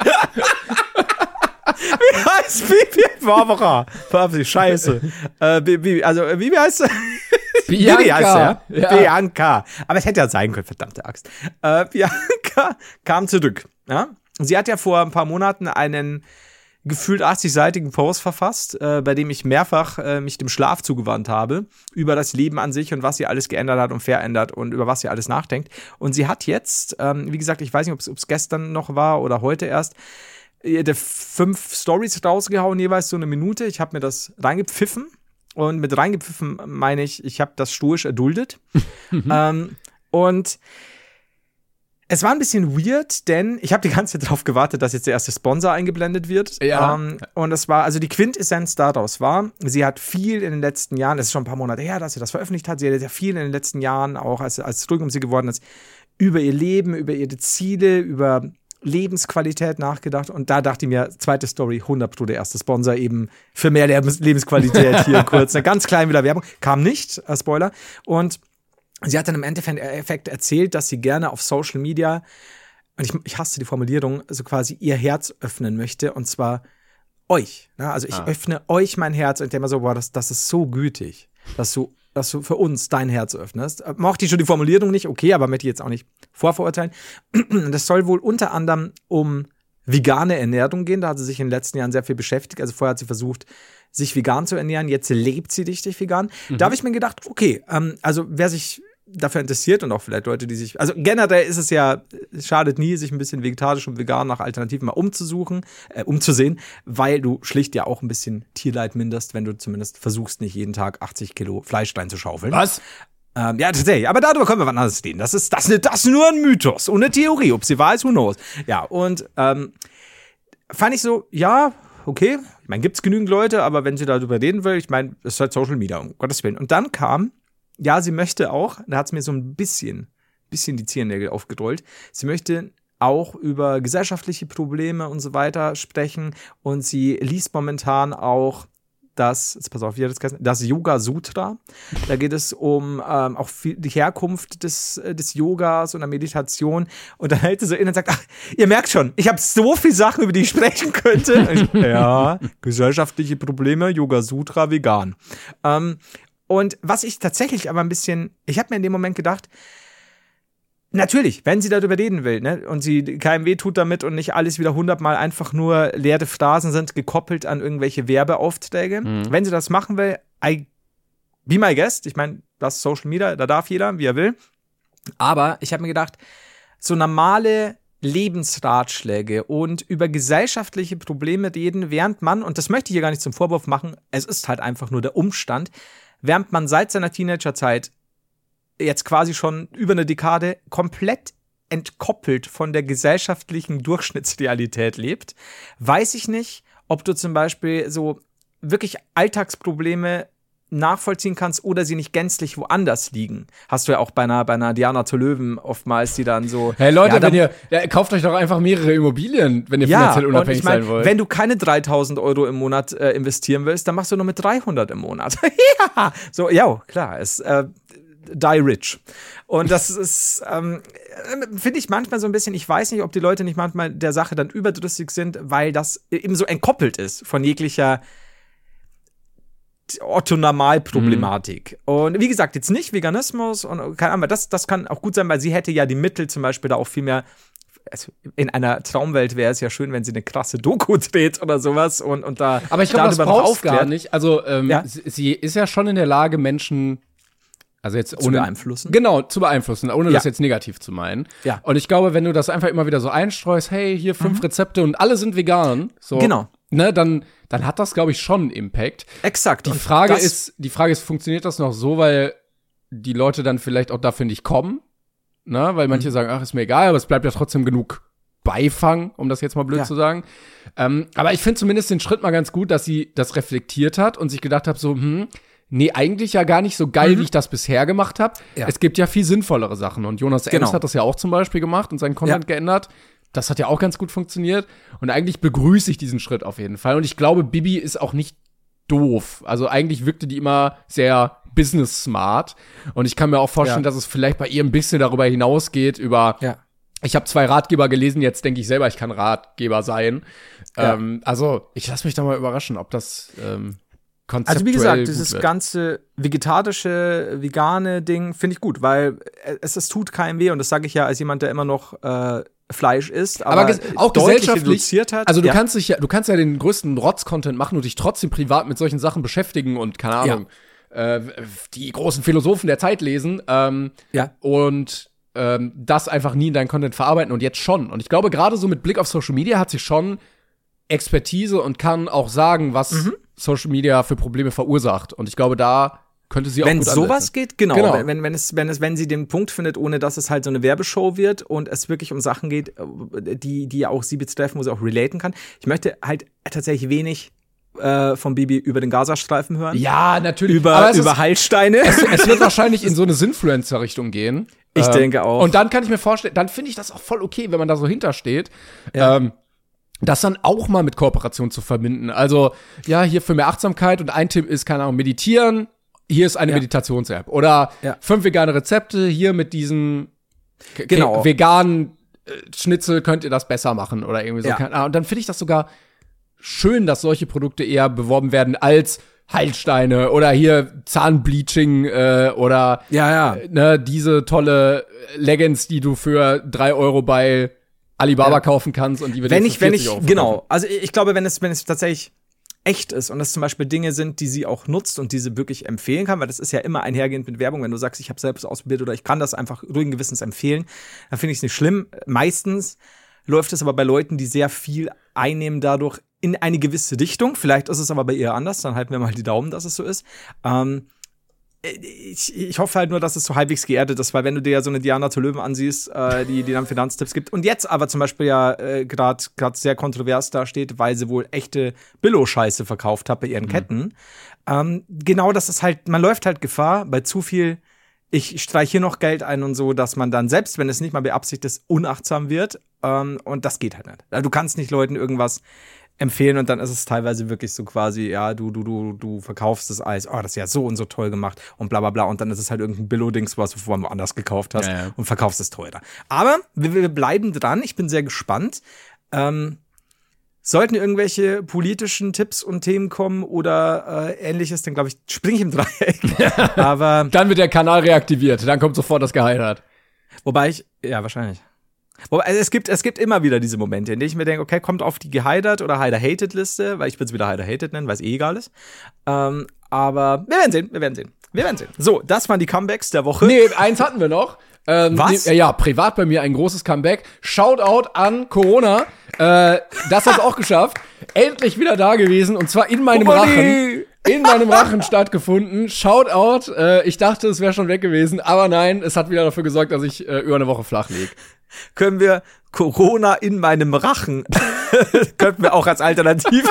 Wie heißt Bibi? Barbara. Babsi, scheiße. Bibi, also, Bibi heißt sie? Bianca. Bibi heißt sie, ja? Bianca. Aber es hätte ja sein können, verdammte Axt. Bianca kam zurück. Ja? Sie hat ja vor ein paar Monaten einen gefühlt 80-seitigen Post verfasst, bei dem ich mehrfach mich dem Schlaf zugewandt habe, über das Leben an sich und was sie alles geändert hat und verändert und über was sie alles nachdenkt. Und sie hat jetzt, wie gesagt, ich weiß nicht, ob es gestern noch war oder heute erst, 5 Stories rausgehauen, jeweils so 1 Minute. Ich habe mir das reingepfiffen. Und mit reingepfiffen meine ich habe das stoisch erduldet. Und es war ein bisschen weird, denn ich habe die ganze Zeit darauf gewartet, dass jetzt der erste Sponsor eingeblendet wird. Ja. Und es war, also die Quintessenz daraus war, sie hat viel in den letzten Jahren, es ist schon ein paar Monate her, dass sie das veröffentlicht hat, sie hat sehr viel in den letzten Jahren, auch als es ruhig um sie geworden ist, über ihr Leben, über ihre Ziele, über Lebensqualität nachgedacht. Und da dachte ich mir, zweite Story, 100% der erste Sponsor eben für mehr Lebensqualität hier kurz. Eine ganz kleine wieder Werbung. Kam nicht, Spoiler. Und sie hat dann im Endeffekt erzählt, dass sie gerne auf Social Media, und ich hasse die Formulierung, so quasi ihr Herz öffnen möchte, und zwar euch. Ne? Also ich öffne euch mein Herz und ich denke mir so, boah, das ist so gütig, dass du für uns dein Herz öffnest. Mochte ich schon die Formulierung nicht, okay, aber möchte ich jetzt auch nicht vorverurteilen. Das soll wohl unter anderem um vegane Ernährung gehen. Da hat sie sich in den letzten Jahren sehr viel beschäftigt. Also vorher hat sie versucht, sich vegan zu ernähren. Jetzt lebt sie richtig vegan. Da habe ich mir gedacht, okay, also wer sich dafür interessiert und auch vielleicht Leute, die sich, also generell ist es ja, es schadet nie, sich ein bisschen vegetarisch und vegan nach Alternativen mal umzusehen, weil du schlicht ja auch ein bisschen Tierleid minderst, wenn du zumindest versuchst, nicht jeden Tag 80 Kilo Fleisch reinzuschaufeln. Was? Ja, tatsächlich. Aber darüber können wir wann anders reden. Das ist nur ein Mythos und eine Theorie. Ob sie wahr ist, who knows. Ja, und fand ich so, ja, okay, ich meine, gibt's genügend Leute, aber wenn sie darüber reden will, ich meine, es ist halt Social Media, um Gottes Willen. Und dann kam, ja, sie möchte auch, da hat's mir so ein bisschen die Zehennägel aufgedrollt, sie möchte auch über gesellschaftliche Probleme und so weiter sprechen und sie liest momentan auch jetzt pass auf, das Yoga Sutra. Da geht es um auch die Herkunft des Yogas und der Meditation. Und dann hält sie so in und sagt, ach, ihr merkt schon, ich habe so viele Sachen, über die ich sprechen könnte. Ja, gesellschaftliche Probleme, Yoga Sutra, vegan. Und was ich tatsächlich aber ich habe mir in dem Moment gedacht, natürlich, wenn sie darüber reden will, ne, und sie keinem weh tut damit und nicht alles wieder 100-mal einfach nur leere Phrasen sind, gekoppelt an irgendwelche Werbeaufträge. Wenn sie das machen will, be my guest. Ich meine, das ist Social Media, da darf jeder, wie er will. Aber ich habe mir gedacht, so normale Lebensratschläge und über gesellschaftliche Probleme reden, während man, und das möchte ich hier gar nicht zum Vorwurf machen, es ist halt einfach nur der Umstand, während man seit seiner Teenagerzeit jetzt quasi schon über eine Dekade komplett entkoppelt von der gesellschaftlichen Durchschnittsrealität lebt, weiß ich nicht, ob du zum Beispiel so wirklich Alltagsprobleme nachvollziehen kannst oder sie nicht gänzlich woanders liegen. Hast du ja auch bei einer Diana zu Löwen oftmals, die dann so... Hey Leute, kauft euch doch einfach mehrere Immobilien, wenn ihr finanziell unabhängig sein wollt. Wenn du keine 3.000 Euro im Monat investieren willst, dann machst du nur mit 300 im Monat. Ja, so, ja, klar, die rich. Und das ist, finde ich manchmal so ein bisschen, ich weiß nicht, ob die Leute nicht manchmal der Sache dann überdrüssig sind, weil das eben so entkoppelt ist von jeglicher Otto-Normal-Problematik. Und wie gesagt, jetzt nicht Veganismus und keine Ahnung, das kann auch gut sein, weil sie hätte ja die Mittel zum Beispiel da auch viel mehr. Also in einer Traumwelt wäre es ja schön, wenn sie eine krasse Doku dreht oder sowas und da. Aber ich glaube, das braucht gar nicht. Also sie ist ja schon in der Lage, Menschen zu beeinflussen. Genau, zu beeinflussen, ohne das jetzt negativ zu meinen. Ja. Und ich glaube, wenn du das einfach immer wieder so einstreust, hey, hier 5 Rezepte und alle sind vegan, so, genau. Ne, dann hat das, glaube ich, schon einen Impact. Exakt. Die Frage ist, funktioniert das noch so, weil die Leute dann vielleicht auch dafür nicht kommen? Ne? Weil manche sagen, ach, ist mir egal, aber es bleibt ja trotzdem genug Beifang, um das jetzt mal blöd zu sagen. Aber ich finde zumindest den Schritt mal ganz gut, dass sie das reflektiert hat und sich gedacht hat, so, nee, eigentlich ja gar nicht so geil, wie ich das bisher gemacht habe. Ja. Es gibt ja viel sinnvollere Sachen. Und Jonas Ernst hat das ja auch zum Beispiel gemacht und seinen Content geändert. Das hat ja auch ganz gut funktioniert. Und eigentlich begrüße ich diesen Schritt auf jeden Fall. Und ich glaube, Bibi ist auch nicht doof. Also eigentlich wirkte die immer sehr business-smart. Und ich kann mir auch vorstellen, dass es vielleicht bei ihr ein bisschen darüber hinausgeht, ich habe 2 Ratgeber gelesen, jetzt denke ich selber, ich kann Ratgeber sein. Ja. Also ich lasse mich da mal überraschen, ob das konzeptuell Also wie gesagt, dieses ganze vegetarische, vegane Ding finde ich gut, weil es tut keinem weh und das sage ich ja als jemand, der immer noch Fleisch isst, aber auch gesellschaftlich reduziert hat. Also du kannst ja den größten Rotz-Content machen und dich trotzdem privat mit solchen Sachen beschäftigen und keine Ahnung, die großen Philosophen der Zeit lesen und das einfach nie in deinen Content verarbeiten und jetzt schon. Und ich glaube, gerade so mit Blick auf Social Media hat sie schon Expertise und kann auch sagen, was Social Media für Probleme verursacht. Und ich glaube, da könnte sie auch wenn gut sowas ansetzen. Geht, genau. Wenn sie den Punkt findet, ohne dass es halt so eine Werbeshow wird und es wirklich um Sachen geht, die ja auch sie betreffen, wo sie auch relaten kann. Ich möchte halt tatsächlich wenig von Bibi über den Gazastreifen hören. Ja, natürlich. Über Heilsteine. Es wird wahrscheinlich in so eine Sinfluencer-Richtung gehen. Ich denke auch. Und dann kann ich mir vorstellen, dann finde ich das auch voll okay, wenn man da so hintersteht. Das dann auch mal mit Kooperation zu verbinden. Also, ja, hier für mehr Achtsamkeit und ein Tipp ist, keine Ahnung, meditieren. Hier ist eine Meditations-App. Oder 5 vegane Rezepte, hier mit diesem veganen Schnitzel könnt ihr das besser machen oder irgendwie so. Ja. Und dann finde ich das sogar schön, dass solche Produkte eher beworben werden als Heilsteine oder hier Zahnbleaching oder ne, diese tolle Leggings, die du für 3 Euro bei Alibaba kaufen kannst und die wir wenn ich genau, also ich glaube, wenn es tatsächlich echt ist und das zum Beispiel Dinge sind, die sie auch nutzt und die sie wirklich empfehlen kann, weil das ist ja immer einhergehend mit Werbung, wenn du sagst, ich habe selbst ausprobiert oder ich kann das einfach ruhigen Gewissens empfehlen, dann finde ich es nicht schlimm. Meistens läuft es aber bei Leuten, die sehr viel einnehmen dadurch in eine gewisse Richtung. Vielleicht ist es aber bei ihr anders, dann halten wir mal die Daumen, dass es so ist. ich hoffe halt nur, dass es so halbwegs geerdet ist, weil wenn du dir ja so eine Diana zur Löwen ansiehst, die dann Finanztipps gibt und jetzt aber zum Beispiel ja gerade sehr kontrovers dasteht, weil sie wohl echte Billo-Scheiße verkauft hat bei ihren Ketten. Genau, das ist halt, man läuft halt Gefahr bei zu viel, ich streiche hier noch Geld ein und so, dass man dann, selbst wenn es nicht mal beabsichtigt ist, unachtsam wird. Und das geht halt nicht. Also, du kannst nicht Leuten irgendwas empfehlen und dann ist es teilweise wirklich so quasi, ja, du verkaufst das Eis, das ist ja so und so toll gemacht und bla bla bla und dann ist es halt irgendein Billo-Dings, was du vorher woanders gekauft hast und verkaufst es teurer. Aber wir bleiben dran, ich bin sehr gespannt. Sollten irgendwelche politischen Tipps und Themen kommen oder ähnliches, dann glaube ich, springe ich im Dreieck. Aber dann wird der Kanal reaktiviert, dann kommt sofort das Gehighlight. Wobei ja, wahrscheinlich. Also es gibt immer wieder diese Momente, in denen ich mir denke, okay, kommt auf die Geheidert oder Heider-Hated-Liste, weil ich würde es wieder Heider-Hated nennen, weil es egal ist. Aber wir werden sehen. So, das waren die Comebacks der Woche. Nee, eins hatten wir noch. Was? Ja, privat bei mir ein großes Comeback. Shoutout an Corona. Das hat's auch geschafft. Endlich wieder da gewesen und zwar in meinem Rachen. In meinem Rachen stattgefunden. Shoutout. Ich dachte, es wäre schon weg gewesen, aber nein, es hat wieder dafür gesorgt, dass ich über eine Woche flach lieg. Können wir Corona in meinem Rachen könnten wir auch als Alternative.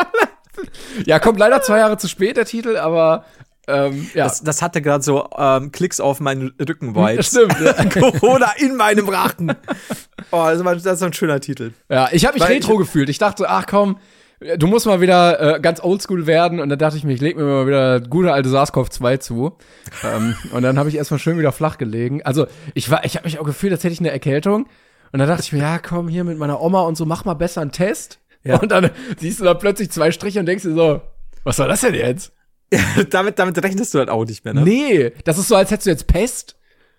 Ja, kommt leider 2 Jahre zu spät, der Titel, aber ja. Das hatte gerade so Klicks auf meinen Rücken-Vibes. Stimmt. Ja. Corona in meinem Rachen. Das ist ein schöner Titel. Ja, ich habe mich retro gefühlt. Ich dachte, ach komm, du musst mal wieder ganz oldschool werden. Und dann dachte ich mir, ich leg mir mal wieder gute alte SARS-CoV-2 zu. Und dann habe ich erstmal schön wieder flach gelegen. Also ich habe mich auch gefühlt, als hätte ich eine Erkältung. Und dann dachte ich mir, ja komm, hier mit meiner Oma und so, mach mal besser einen Test. Ja. Und dann siehst du da plötzlich 2 Striche und denkst dir so, was soll das denn jetzt? Ja, damit rechnest du halt auch nicht mehr, ne? Nee, das ist so, als hättest du jetzt Pest.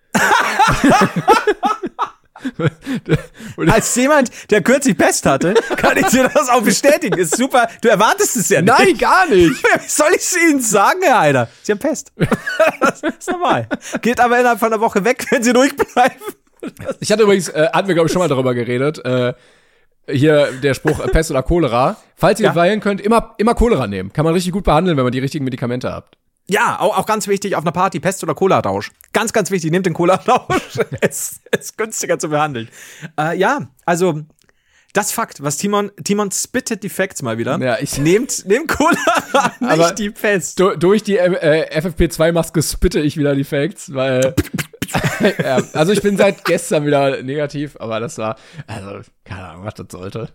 Als jemand, der kürzlich Pest hatte, kann ich dir das auch bestätigen. Ist super. Du erwartest es ja nicht. Nein, gar nicht. Wie soll ich es Ihnen sagen, Herr Heider? Sie haben Pest. Das ist normal. Geht aber innerhalb von einer Woche weg, wenn Sie ruhig bleiben. Ich hatte übrigens, hatten wir glaube ich schon mal darüber geredet, hier der Spruch Pest oder Cholera. Falls ihr weilen könnt, immer Cholera nehmen. Kann man richtig gut behandeln, wenn man die richtigen Medikamente habt. Ja, auch ganz wichtig auf einer Party, Pest- oder Cola-Tausch. Ganz, ganz wichtig, nehmt den Cola-Tausch. Es ist günstiger zu behandeln. Ja, also das Fakt, was Timon spittet die Facts mal wieder. Ja, nehmt Cola, nicht die Pest. Durch die FFP2-Maske spitte ich wieder die Facts, weil ja, also ich bin seit gestern wieder negativ, aber das war, also keine Ahnung, was das sollte.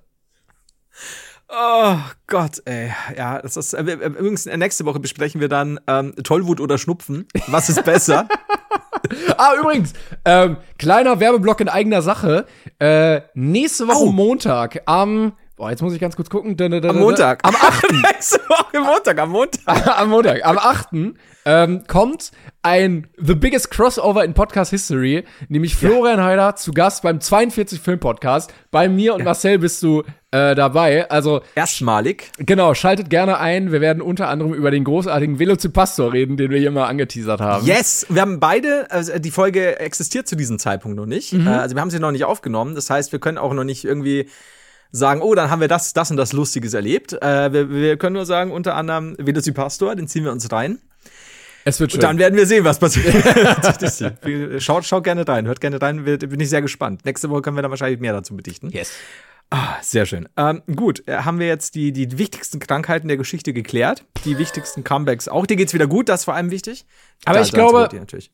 Oh Gott, ey. Ja, das ist übrigens nächste Woche besprechen wir dann Tollwut oder Schnupfen. Was ist besser? Übrigens, kleiner Werbeblock in eigener Sache. Nächste Woche Montag jetzt muss ich ganz kurz gucken. Am Montag. Am 8. Nächste Woche Montag. Am 8. Kommt ein The Biggest Crossover in Podcast History, nämlich Florian Heider zu Gast beim 42 Film Podcast. Bei mir und Marcel bist du dabei. Also erstmalig. Genau, schaltet gerne ein. Wir werden unter anderem über den großartigen Velocipastor reden, den wir hier mal angeteasert haben. Yes, wir haben beide, also die Folge existiert zu diesem Zeitpunkt noch nicht. Also wir haben sie noch nicht aufgenommen. Das heißt, wir können auch noch nicht irgendwie sagen, dann haben wir das und das Lustiges erlebt. Wir können nur sagen, unter anderem Velocipastor, den ziehen wir uns rein. Es wird schön. Und dann werden wir sehen, was passiert. Schaut gerne rein, hört gerne rein, bin ich sehr gespannt. Nächste Woche können wir dann wahrscheinlich mehr dazu bedichten. Yes. Sehr schön. Gut, haben wir jetzt die wichtigsten Krankheiten der Geschichte geklärt. Die wichtigsten Comebacks auch. Dir geht's wieder gut, das ist vor allem wichtig. Aber ich glaube,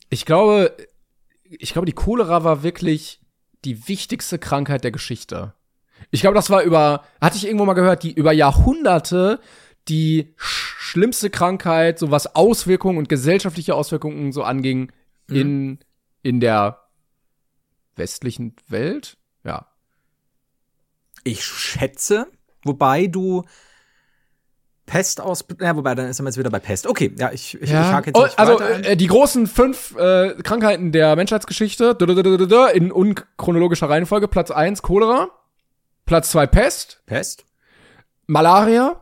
die Cholera war wirklich die wichtigste Krankheit der Geschichte. Ich glaube, das war hatte ich irgendwo mal gehört, die über Jahrhunderte die schlimmste Krankheit, so was Auswirkungen und gesellschaftliche Auswirkungen so anging in der westlichen Welt. Ja. Ich schätze, wobei du Pest wobei, dann ist man jetzt wieder bei Pest. Okay, ja, ich hake jetzt nicht also, weiter. Die großen 5 Krankheiten der Menschheitsgeschichte in unchronologischer Reihenfolge. Platz 1 Cholera. Platz 2 Pest. Malaria.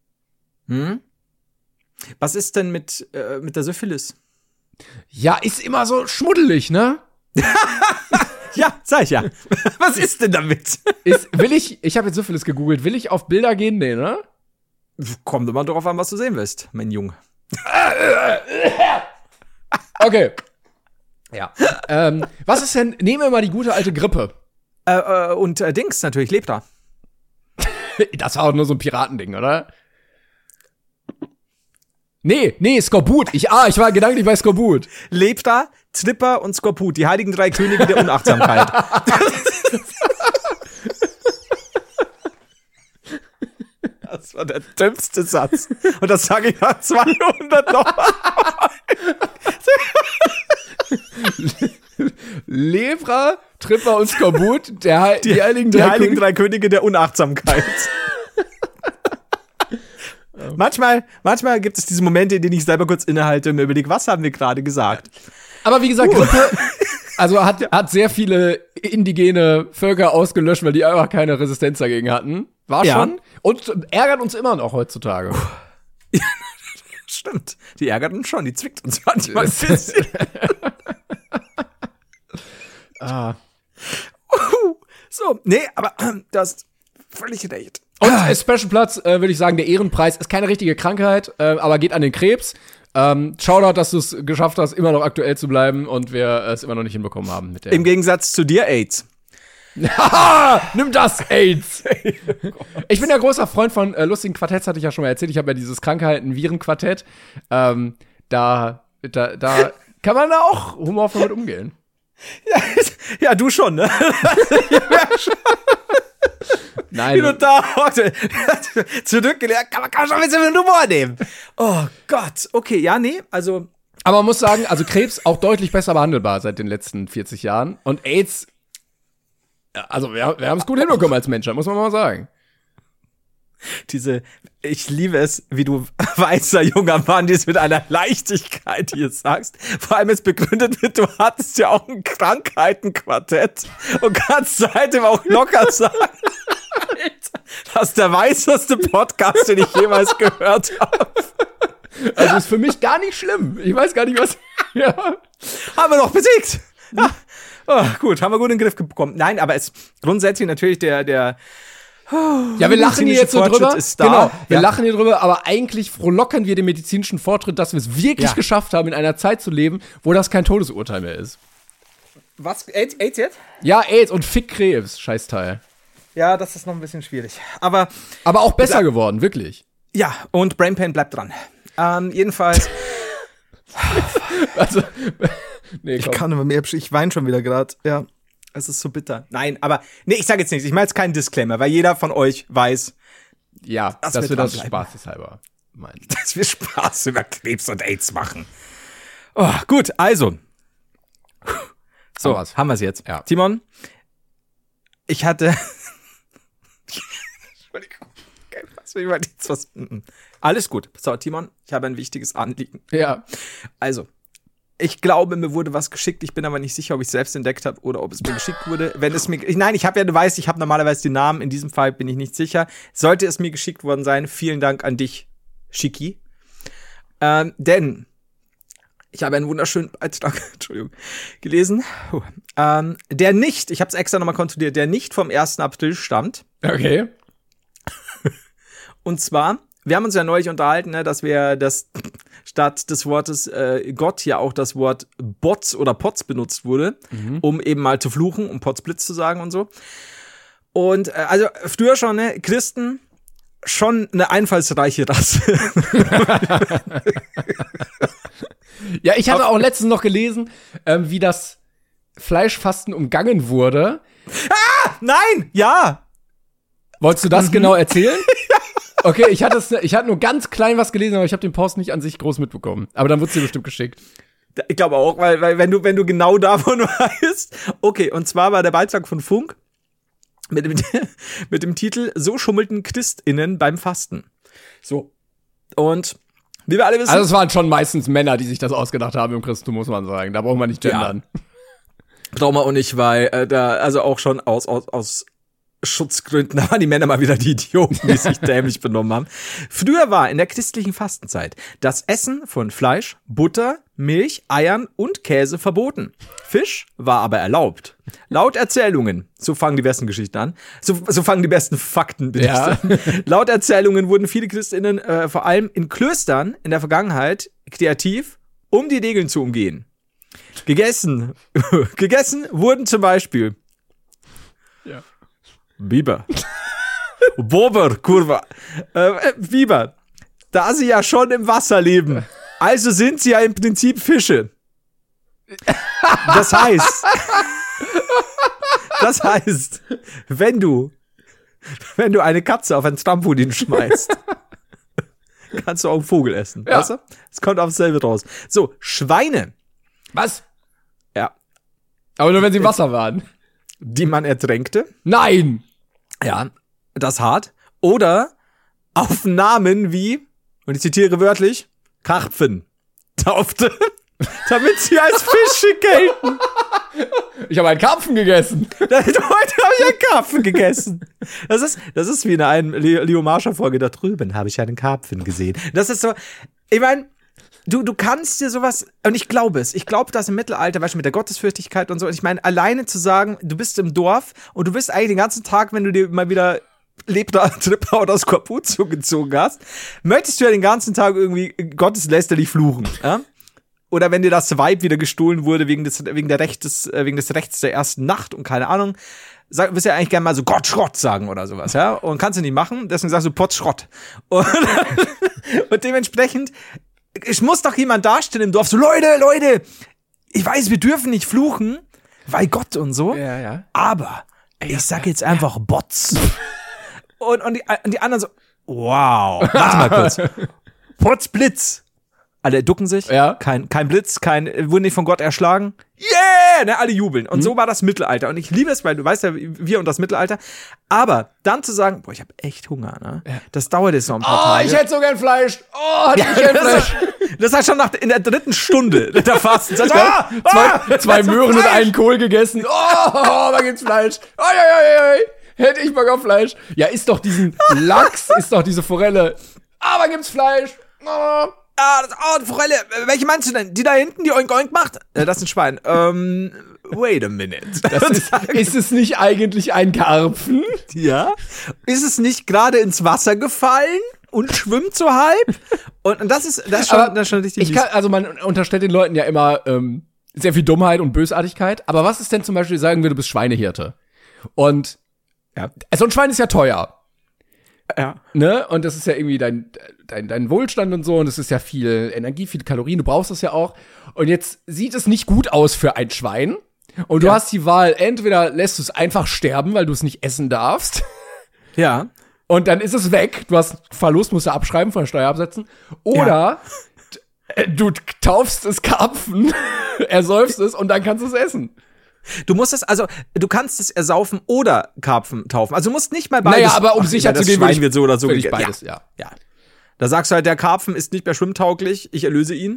Was ist denn mit der Syphilis? Ja, ist immer so schmuddelig, ne? Ja, sag ich ja. Was ist denn damit? Ich habe jetzt Syphilis gegoogelt. Will ich auf Bilder gehen? Nee, ne? Kommt immer drauf an, was du sehen willst, mein Junge. Okay. Ja. Was ist denn, nehmen wir mal die gute alte Grippe. Und Dings natürlich, Lepra. Das war auch nur so ein Piratending, oder? Nee, Skorbut. Ich war gedanklich bei Skorbut. Lepra, Tripper und Skorbut, die heiligen 3 Könige der Unachtsamkeit. Das war der dümmste Satz. Und das sage ich nach 200 nochmal. Lepra, Tripper und Skorbut, die heiligen 3 Könige der Unachtsamkeit. Manchmal gibt es diese Momente, in denen ich selber kurz innehalte und mir überlege, was haben wir gerade gesagt? Aber wie gesagt, Grippe, also hat sehr viele indigene Völker ausgelöscht, weil die einfach keine Resistenz dagegen hatten. War schon. Und ärgert uns immer noch heutzutage. Ja, stimmt. Die ärgert uns schon, die zwickt uns manchmal ein bisschen. So, nee, aber du hast völlig recht. Und Special Platz, würde ich sagen, der Ehrenpreis ist keine richtige Krankheit, aber geht an den Krebs. Shoutout, dass du es geschafft hast, immer noch aktuell zu bleiben und wir es immer noch nicht hinbekommen haben. Im Gegensatz zu dir, AIDS. Nimm das, AIDS! Ich bin ja großer Freund von lustigen Quartetts, hatte ich ja schon mal erzählt. Ich habe ja dieses Krankheiten-Viren-Quartett. Da kann man da auch humorvoll mit umgehen. Ja, du schon, ne? Nein. Wie du da hockst, zurückgelehrt, kann man schon ein bisschen mit Humor nehmen. Oh Gott, okay, ja, nee, also. Aber man muss sagen, also Krebs auch deutlich besser behandelbar seit den letzten 40 Jahren. Und AIDS, also wir haben es gut hinbekommen als Mensch, muss man mal sagen. Ich liebe es, wie du weißer junger Mann dies mit einer Leichtigkeit hier sagst. Vor allem ist begründet mit, du hattest ja auch ein Krankheitenquartett und kannst seitdem auch locker sagen, das ist der weißeste Podcast, den ich jemals gehört habe. Also ist für mich gar nicht schlimm. Ich weiß gar nicht, was. Ja. Haben wir doch besiegt. Ja. Oh, gut, haben wir gut in den Griff bekommen. Nein, aber es grundsätzlich natürlich der ja, wir lachen hier jetzt so drüber. Ist da. Genau, wir lachen hier drüber, aber eigentlich frohlocken wir den medizinischen Fortschritt, dass wir es wirklich geschafft haben, in einer Zeit zu leben, wo das kein Todesurteil mehr ist. Was? AIDS jetzt? Ja, AIDS und Fick Krebs, Scheißteil. Ja, das ist noch ein bisschen schwierig. Aber auch besser geworden, wirklich. Ja, und Brainpain bleibt dran. Jedenfalls. Also, nee, ich kann immer mehr, ich weine schon wieder gerade, ja. Es ist so bitter. Nein, aber, nee, ich sage jetzt nichts. Ich mache jetzt keinen Disclaimer, weil jeder von euch weiß, ja, dass wir das spaßeshalber meinen. Dass wir Spaß über Krebs und AIDS machen. Oh, gut, also. So, haben wir es jetzt. Ja. Timon, ich hatte. Entschuldigung. Alles gut. So, Timon, ich habe ein wichtiges Anliegen. Ja. Also. Ich glaube, mir wurde was geschickt. Ich bin aber nicht sicher, ob ich es selbst entdeckt habe oder ob es mir geschickt wurde. Wenn es mir, nein, ich habe ja, du weißt, ich habe normalerweise den Namen. In diesem Fall bin ich nicht sicher. Sollte es mir geschickt worden sein, vielen Dank an dich, Schicki. Denn ich habe einen wunderschönen Beitrag, Entschuldigung, gelesen. Der nicht, ich habe es extra nochmal kontrolliert, der nicht vom 1. April stammt. Okay. Und zwar, wir haben uns ja neulich unterhalten, ne, dass wir das statt des Wortes Gott ja auch das Wort Bots oder Pots benutzt wurde, um eben mal zu fluchen, um Potzblitz zu sagen und so. Und also früher schon, ne, Christen, schon eine einfallsreiche Rasse. Ja, ich hatte auch letztens noch gelesen, wie das Fleischfasten umgangen wurde. Ah, nein, ja. Wolltest du das genau erzählen? Okay, ich hatte nur ganz klein was gelesen, aber ich habe den Post nicht an sich groß mitbekommen. Aber dann wird's dir bestimmt geschickt. Ich glaube auch, weil wenn du genau davon weißt. Okay, und zwar war der Beitrag von Funk mit dem Titel So schummelten ChristInnen beim Fasten. So. Und wie wir alle wissen. Also es waren schon meistens Männer, die sich das ausgedacht haben im Christentum, muss man sagen. Da braucht man nicht gendern. Ja. Braucht man auch nicht, weil da, also auch schon aus Schutzgründen, da waren die Männer mal wieder die Idioten, die sich dämlich benommen haben. Früher war in der christlichen Fastenzeit das Essen von Fleisch, Butter, Milch, Eiern und Käse verboten. Fisch war aber erlaubt. Laut Erzählungen, so fangen die besten Geschichten an, so fangen die besten Faktenberichte an. Laut Erzählungen wurden viele ChristInnen vor allem in Klöstern in der Vergangenheit kreativ um die Regeln zu umgehen. Gegessen wurden zum Beispiel Biber. Bober, Kurva. Biber. Da sie ja schon im Wasser leben, also sind sie ja im Prinzip Fische. Das heißt, wenn du eine Katze auf ein Trampolin schmeißt, kannst du auch einen Vogel essen. Ja. Weißt du? Es kommt aufs selbe raus. So, Schweine. Was? Ja. Aber nur wenn sie im Wasser waren. Die man ertränkte. Nein! Ja, das hart. Oder auf Namen wie, und ich zitiere wörtlich, Karpfen taufte, damit sie als Fische gelten. Ich habe einen Karpfen gegessen. Heute habe ich einen Karpfen gegessen. Das ist wie in einer Leo Marsha-Folge. Da drüben habe ich einen Karpfen gesehen. Das ist so, ich meine, du kannst dir sowas, und ich glaube es. Ich glaube, dass im Mittelalter, weißt du, mit der Gottesfürchtigkeit und so, und ich meine, alleine zu sagen, du bist im Dorf und du bist eigentlich den ganzen Tag, wenn du dir mal wieder Tripper oder Skorput zugezogen hast, möchtest du ja den ganzen Tag irgendwie gotteslästerlich fluchen, ja? Oder wenn dir das Weib wieder gestohlen wurde wegen des Rechts der ersten Nacht und keine Ahnung, wirst du ja eigentlich gerne mal so Gott Schrott sagen oder sowas, ja? Und kannst du nicht machen, deswegen sagst du Potz Schrott. Und dementsprechend, es muss doch jemand dastehen im Dorf, so Leute, ich weiß, wir dürfen nicht fluchen, weil Gott und so, aber ich sag jetzt einfach Bots. Und die anderen so, wow, warte mal kurz. Potz Blitz. Alle ducken sich, kein Blitz, wurden nicht von Gott erschlagen. Yeah! Ne, alle jubeln. Und so war das Mittelalter. Und ich liebe es, weil du weißt ja, wir und das Mittelalter. Aber dann zu sagen, boah, ich habe echt Hunger, ne? Ja. Das dauert jetzt noch ein paar Tage. Ich hätte so gern Fleisch. Ich gern Fleisch. Das war schon in der 3. Stunde der Fasten. Zwei Möhren und einen Kohl gegessen. Da gibt's Fleisch. Hätte ich Bock auf Fleisch. Ja, isst doch diesen Lachs, isst doch diese Forelle. Da gibt's Fleisch. Forelle, welche meinst du denn? Die da hinten, die Oink Oink macht? Das ist ein Schwein. Wait a minute. Ist es nicht eigentlich ein Karpfen? Ja. Ist es nicht gerade ins Wasser gefallen und schwimmt so halb? Und das ist schon richtig. Man unterstellt den Leuten ja immer sehr viel Dummheit und Bösartigkeit. Aber was ist denn zum Beispiel, sagen wir, du bist Schweinehirte. Und so ein Schwein ist ja teuer. Ja. Ne? Und das ist ja irgendwie dein Wohlstand und so. Und es ist ja viel Energie, viele Kalorien. Du brauchst das ja auch. Und jetzt sieht es nicht gut aus für ein Schwein. Und du hast die Wahl, entweder lässt du es einfach sterben, weil du es nicht essen darfst. Ja. Und dann ist es weg. Du hast Verlust, musst du abschreiben, von der Steuer absetzen. Oder du taufst es Karpfen, ersäufst es und dann kannst du es essen. Du kannst es ersaufen oder Karpfen taufen. Also du musst nicht mal beides. Naja, aber um sicher zu gehen, das Schwein wird so oder so gegessen. Beides, ja. Da sagst du halt, der Karpfen ist nicht mehr schwimmtauglich, ich erlöse ihn.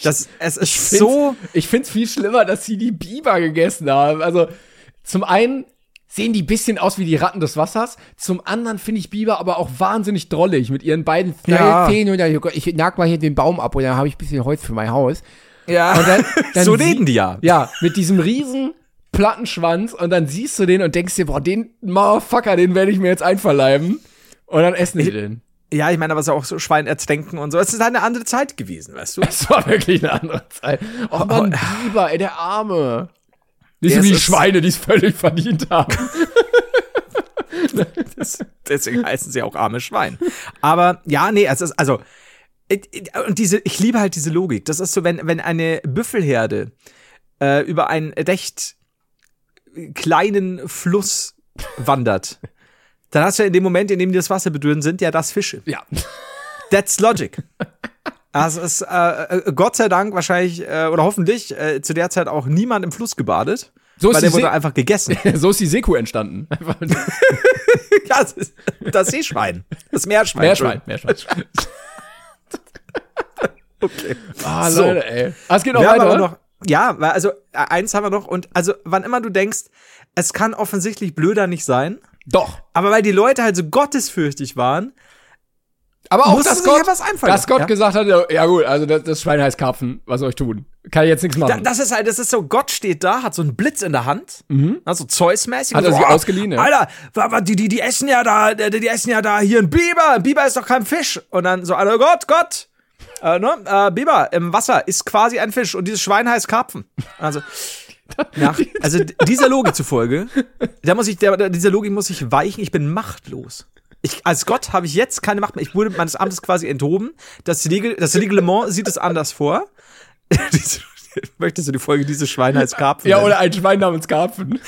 Ich find's viel schlimmer, dass sie die Biber gegessen haben. Also, zum einen sehen die ein bisschen aus wie die Ratten des Wassers. Zum anderen finde ich Biber aber auch wahnsinnig drollig mit ihren beiden Zähnen. Und ich nag mal hier den Baum ab und dann habe ich ein bisschen Holz für mein Haus. Ja, und dann so reden die ja. Ja, mit diesem riesen Plattenschwanz und dann siehst du den und denkst dir, boah, den Motherfucker, den werde ich mir jetzt einverleiben. Und dann essen die den. Ja, ich meine, aber es ist auch so Schwein ertränken und so. Es ist halt eine andere Zeit gewesen, weißt du? Es war wirklich eine andere Zeit. Oh Mann, Biber, ey, der Arme. Nicht so wie die Schweine, die es völlig verdient haben. Deswegen heißen sie auch arme Schwein. Aber, ja, nee, es ist, also, und ich liebe halt diese Logik. Das ist so, wenn eine Büffelherde über einen recht kleinen Fluss wandert, dann hast du ja in dem Moment, in dem die das Wasser berühren, sind ja das Fische. Ja. That's logic. Also es ist Gott sei Dank wahrscheinlich oder hoffentlich zu der Zeit auch niemand im Fluss gebadet. Weil der wurde einfach gegessen. So ist die Seekuh entstanden. Ja, das Seeschwein. Das Meerschwein. Meerschwein. Okay. Leute, ey. Es geht noch weiter. Also eins haben wir noch. Und also wann immer du denkst, es kann offensichtlich blöder nicht sein. Doch. Aber weil die Leute halt so gottesfürchtig waren, aber auch, dass Gott gesagt hat, ja gut, also das Schwein heißt Karpfen, was soll ich tun? Kann ich jetzt nichts machen. Das ist so, Gott steht da, hat so einen Blitz in der Hand, also Zeus-mäßig. Hat er sich ausgeliehen, ja. Alter, die essen ja da hier einen Biber ist doch kein Fisch. Und dann so, Alter, Gott, Biber im Wasser ist quasi ein Fisch und dieses Schwein heißt Karpfen. Also dieser Logik zufolge, dieser Logik muss ich weichen, ich bin machtlos. Als Gott habe ich jetzt keine Macht mehr. Ich wurde meines Amtes quasi enthoben. Das Reglement sieht es anders vor. Möchtest du die Folge dieses Schwein heißt Karpfen? Ja, oder ein Schwein namens Karpfen.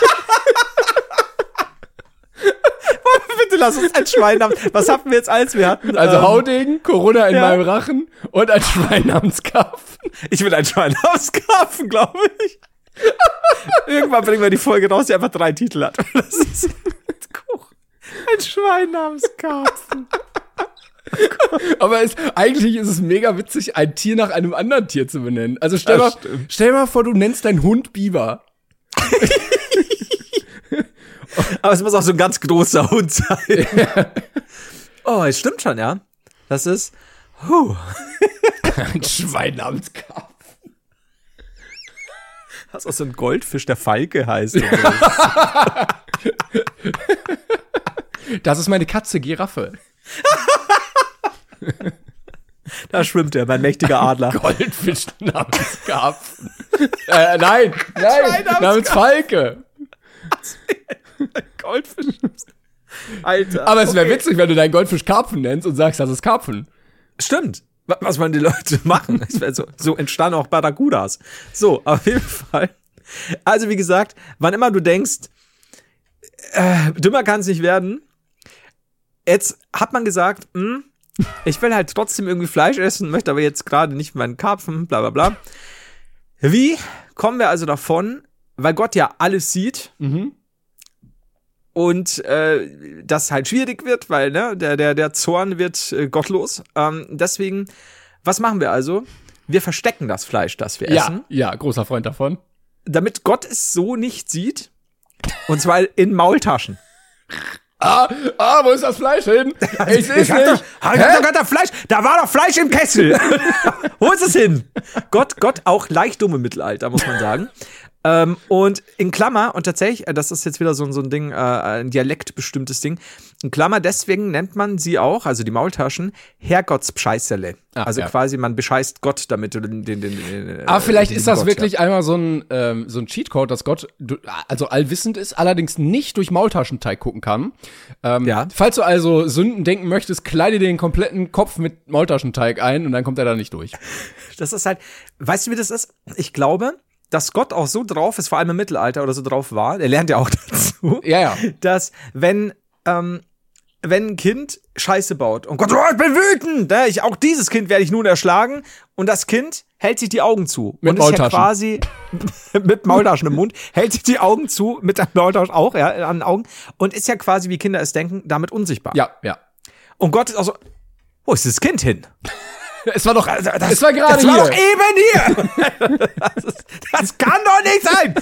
Bitte lass uns ein Schwein haben. Was hatten wir jetzt als wir hatten? Also Haudegen, Corona in meinem Rachen und ein Schwein namens Karpfen. Ich will ein Schwein namens Karpfen, glaube ich. Irgendwann bringen wir die Folge raus, die einfach 3 Titel hat. Das ist ein Schwein namens Karpfen. Aber eigentlich ist es mega witzig, ein Tier nach einem anderen Tier zu benennen. Also stell mal vor, du nennst deinen Hund Biber. Aber es muss auch so ein ganz großer Hund sein. Ja. Oh, es stimmt schon, ja. Das ist ein Schwein namens Karpfen. Das ist auch so ein Goldfisch, der Falke heißt. Das ist meine Katze, Giraffe. Da schwimmt er, mein mächtiger Adler. Goldfisch namens Karpfen. Nein, namens Falke. Goldfisch. Alter. Aber es wäre witzig, wenn du deinen Goldfisch Karpfen nennst und sagst, das ist Karpfen. Stimmt. Was man die Leute machen. So entstanden auch Barracudas. So, auf jeden Fall. Also, wie gesagt, wann immer du denkst, dümmer kann es nicht werden. Jetzt hat man gesagt, ich will halt trotzdem irgendwie Fleisch essen, möchte aber jetzt gerade nicht meinen Karpfen, bla bla bla. Wie kommen wir also davon, weil Gott ja alles sieht und das halt schwierig wird, weil der Zorn wird gottlos. Deswegen, was machen wir also? Wir verstecken das Fleisch, das wir essen. Ja, großer Freund davon. Damit Gott es so nicht sieht. Und zwar in Maultaschen. Wo ist das Fleisch hin? Ich seh's nicht. Doch Fleisch. Da war doch Fleisch im Kessel. Wo ist es hin? Gott, auch leicht dumm im Mittelalter, muss man sagen. Und in Klammer, und tatsächlich, das ist jetzt wieder so ein Ding, ein dialektbestimmtes Ding, in Klammer, deswegen nennt man sie auch, also die Maultaschen, Herrgottspscheißerle. Also quasi, man bescheißt Gott damit. Aber vielleicht ist das Gott, wirklich einmal so ein Cheatcode, dass Gott also allwissend ist, allerdings nicht durch Maultaschenteig gucken kann. Falls du also Sünden denken möchtest, kleide dir den kompletten Kopf mit Maultaschenteig ein und dann kommt er da nicht durch. Das ist halt, weißt du, wie das ist? Ich glaube, dass Gott auch so drauf ist, vor allem im Mittelalter oder so drauf war, er lernt ja auch dazu, dass wenn ein Kind Scheiße baut und Gott, ich bin wütend, auch dieses Kind werde ich nun erschlagen und das Kind hält sich die Augen zu. Mit und Maultaschen. Ist ja quasi mit Maultaschen im Mund, hält sich die Augen zu, mit der Maultaschen auch, an den Augen und ist ja quasi, wie Kinder es denken, damit unsichtbar. Ja. Und Gott ist auch so, wo ist das Kind hin? Es war doch, es war gerade hier. Es war doch eben hier. Das kann doch nicht sein.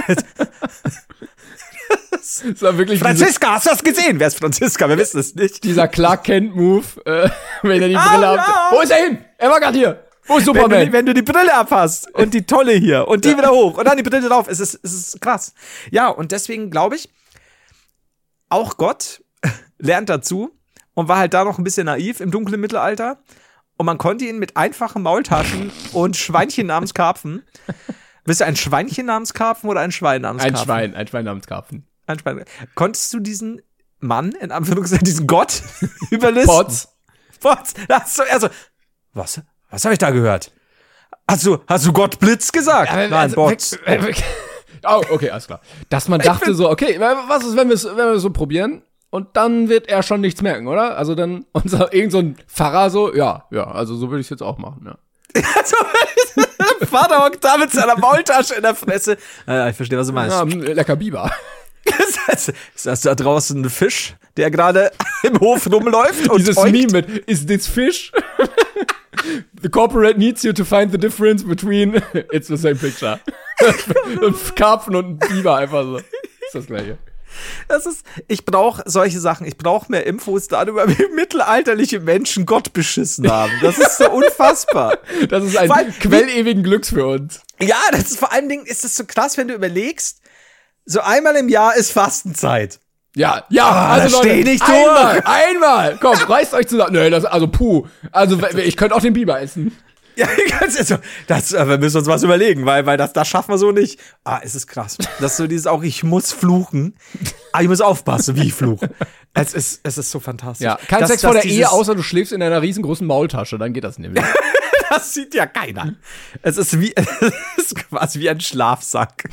Das war wirklich Franziska, hast du das gesehen? Wer ist Franziska? Wir wissen es nicht. Dieser Clark Kent-Move, wenn er die Brille hat. Wo ist er hin? Er war gerade hier. Wo ist Superman? Wenn du die Brille abhast und die Tolle hier und die wieder hoch und dann die Brille drauf, es ist krass. Ja, und deswegen glaube ich, auch Gott lernt dazu und war halt da noch ein bisschen naiv im dunklen Mittelalter. Und man konnte ihn mit einfachen Maultaschen und Schweinchen namens Karpfen. Bist du ein Schweinchen namens Karpfen oder ein Schwein namens Karpfen? Ein Schwein namens Karpfen. Ein Schwein. Konntest du diesen Mann, in Anführungszeichen, diesen Gott überlisten? Potz. Also, was habe ich da gehört? Hast du Gott Blitz gesagt? Ja, nein, Bot. Okay, alles klar. Dass man dachte so, okay, was ist, wenn wir so probieren? Und dann wird er schon nichts merken, oder? Also dann, irgend so ein Pfarrer so, ja, also so würde ich es jetzt auch machen, ja. Der Vater hockt da mit seiner Maultasche in der Fresse. Ich verstehe, was du meinst. Ja, lecker Biber. Ist das da draußen ein Fisch, der gerade im Hof rumläuft? Und dieses Meme mit, is this fish? The corporate needs you to find the difference between, it's the same picture. Ein Karpfen und ein Biber einfach so. Ist das Gleiche. Ich brauche solche Sachen. Ich brauche mehr Infos darüber, wie mittelalterliche Menschen Gott beschissen haben. Das ist so unfassbar. Das ist ein quellewigen Glücks für uns. Ja, vor allen Dingen ist es so krass, wenn du überlegst, so einmal im Jahr ist Fastenzeit. Ja, also Leute, steh nicht einmal, komm, reißt euch zusammen. Nee, also ich könnte auch den Biber essen. Ja, wir müssen uns was überlegen, weil das schaffen wir so nicht. Es ist krass. Das ist so dieses auch, ich muss fluchen. Ich muss aufpassen, wie ich fluche. Es ist so fantastisch. Ja, kein Sex vor der Ehe, außer du schläfst in einer riesengroßen Maultasche, dann geht das nämlich. Das sieht ja keiner. Es ist quasi wie ein Schlafsack.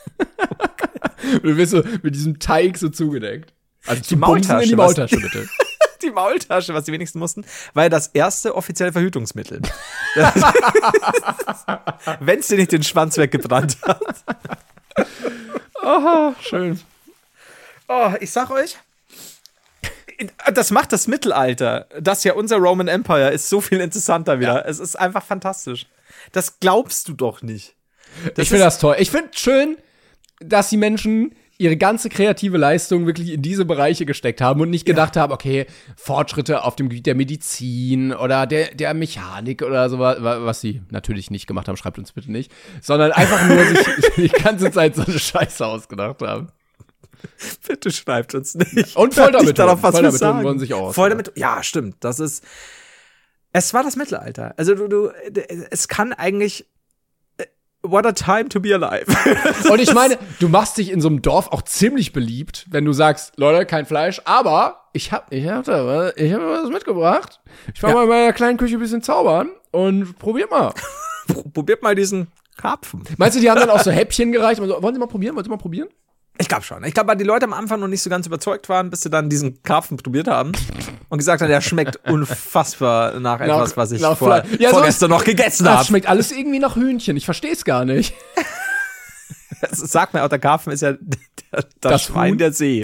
Du wirst so mit diesem Teig so zugedeckt. Also die Maultasche. In die Maultasche, bitte. Die Maultasche, was die wenigsten mussten, war ja das erste offizielle Verhütungsmittel. Wenn es dir nicht den Schwanz weggebrannt hat. Aha, schön. Oh, ich sag euch, das macht das Mittelalter, das ja unser Roman Empire ist, so viel interessanter wieder. Ja. Es ist einfach fantastisch. Das glaubst du doch nicht. Ich finde das toll. Ich finde schön, dass die Menschen ihre ganze kreative Leistung wirklich in diese Bereiche gesteckt haben und nicht gedacht haben, okay, Fortschritte auf dem Gebiet der Medizin oder der Mechanik oder sowas, was sie natürlich nicht gemacht haben, schreibt uns bitte nicht, sondern einfach nur sich die ganze Zeit so eine Scheiße ausgedacht haben. Bitte schreibt uns nicht. Und Foltermethoden. Darauf, was wir sagen. Wollen sich auch ja, stimmt. Es war das Mittelalter. Also es kann eigentlich what a time to be alive. Und ich meine, du machst dich in so einem Dorf auch ziemlich beliebt, wenn du sagst, Leute, kein Fleisch, aber ich hab was mitgebracht. Ich war mal in meiner kleinen Küche ein bisschen zaubern und probiert mal. Probiert mal diesen Karpfen. Meinst du, die haben dann auch so Häppchen gereicht? Also, wollen Sie mal probieren? Ich glaube schon. Ich glaube, weil die Leute am Anfang noch nicht so ganz überzeugt waren, bis sie dann diesen Karpfen probiert haben und gesagt haben, der schmeckt unfassbar nach etwas, was ich vorgestern noch gegessen habe. Das schmeckt alles irgendwie nach Hühnchen. Ich verstehe es gar nicht. Sag mir auch, der Karpfen ist ja das Schwein Huhn? der See.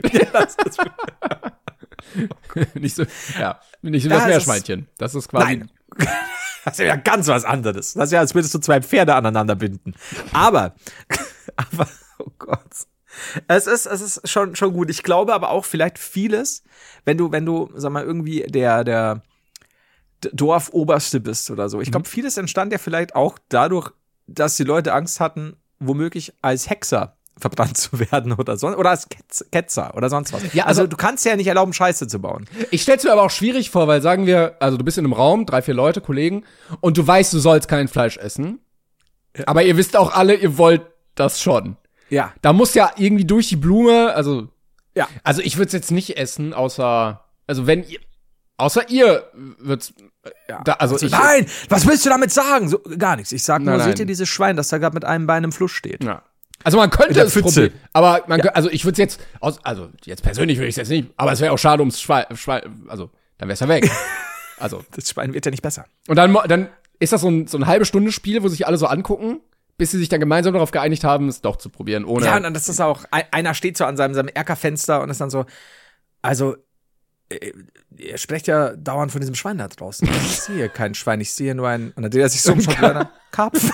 Nicht so das Meerschweinchen. Das ist quasi. Nein. Das ist ja ganz was anderes. Das ist ja, als würdest du zwei Pferde aneinander binden. Aber, oh Gott. Es ist schon gut. Ich glaube aber auch vielleicht vieles, wenn du, sag mal, irgendwie der Dorfoberste bist oder so. Ich glaube, vieles entstand ja vielleicht auch dadurch, dass die Leute Angst hatten, womöglich als Hexer verbrannt zu werden oder als Ketzer oder sonst was. Ja, also du kannst ja nicht erlauben, Scheiße zu bauen. Ich stell's mir aber auch schwierig vor, weil sagen wir, also du bist in einem Raum, 3, 4 Leute, Kollegen, und du weißt, du sollst kein Fleisch essen. Ja. Aber ihr wisst auch alle, ihr wollt das schon. Ja. Da muss ja irgendwie durch die Blume, also ich würde es jetzt nicht essen, außer ihr würd's, nein, was willst du damit sagen? So, gar nichts. Ich sag nur, seht ihr dieses Schwein, das da gerade mit einem Bein im Fluss steht? Ja. Also man könnte es probieren, aber also ich würde es jetzt, jetzt persönlich würde ich es jetzt nicht, aber es wäre auch schade ums Schwein, also dann wäre es ja weg. Also das Schwein wird ja nicht besser. Und dann ist das so ein halbe Stunde Spiel, wo sich alle so angucken, bis sie sich dann gemeinsam darauf geeinigt haben, es doch zu probieren. Ohne ja, und das ist auch, einer steht so an seinem Erkerfenster und ist dann so, also, ihr sprecht ja dauernd von diesem Schwein da draußen. Ich sehe kein Schwein, ich sehe nur einen, und dann dreht er sich so umschaut, einer Karpfen.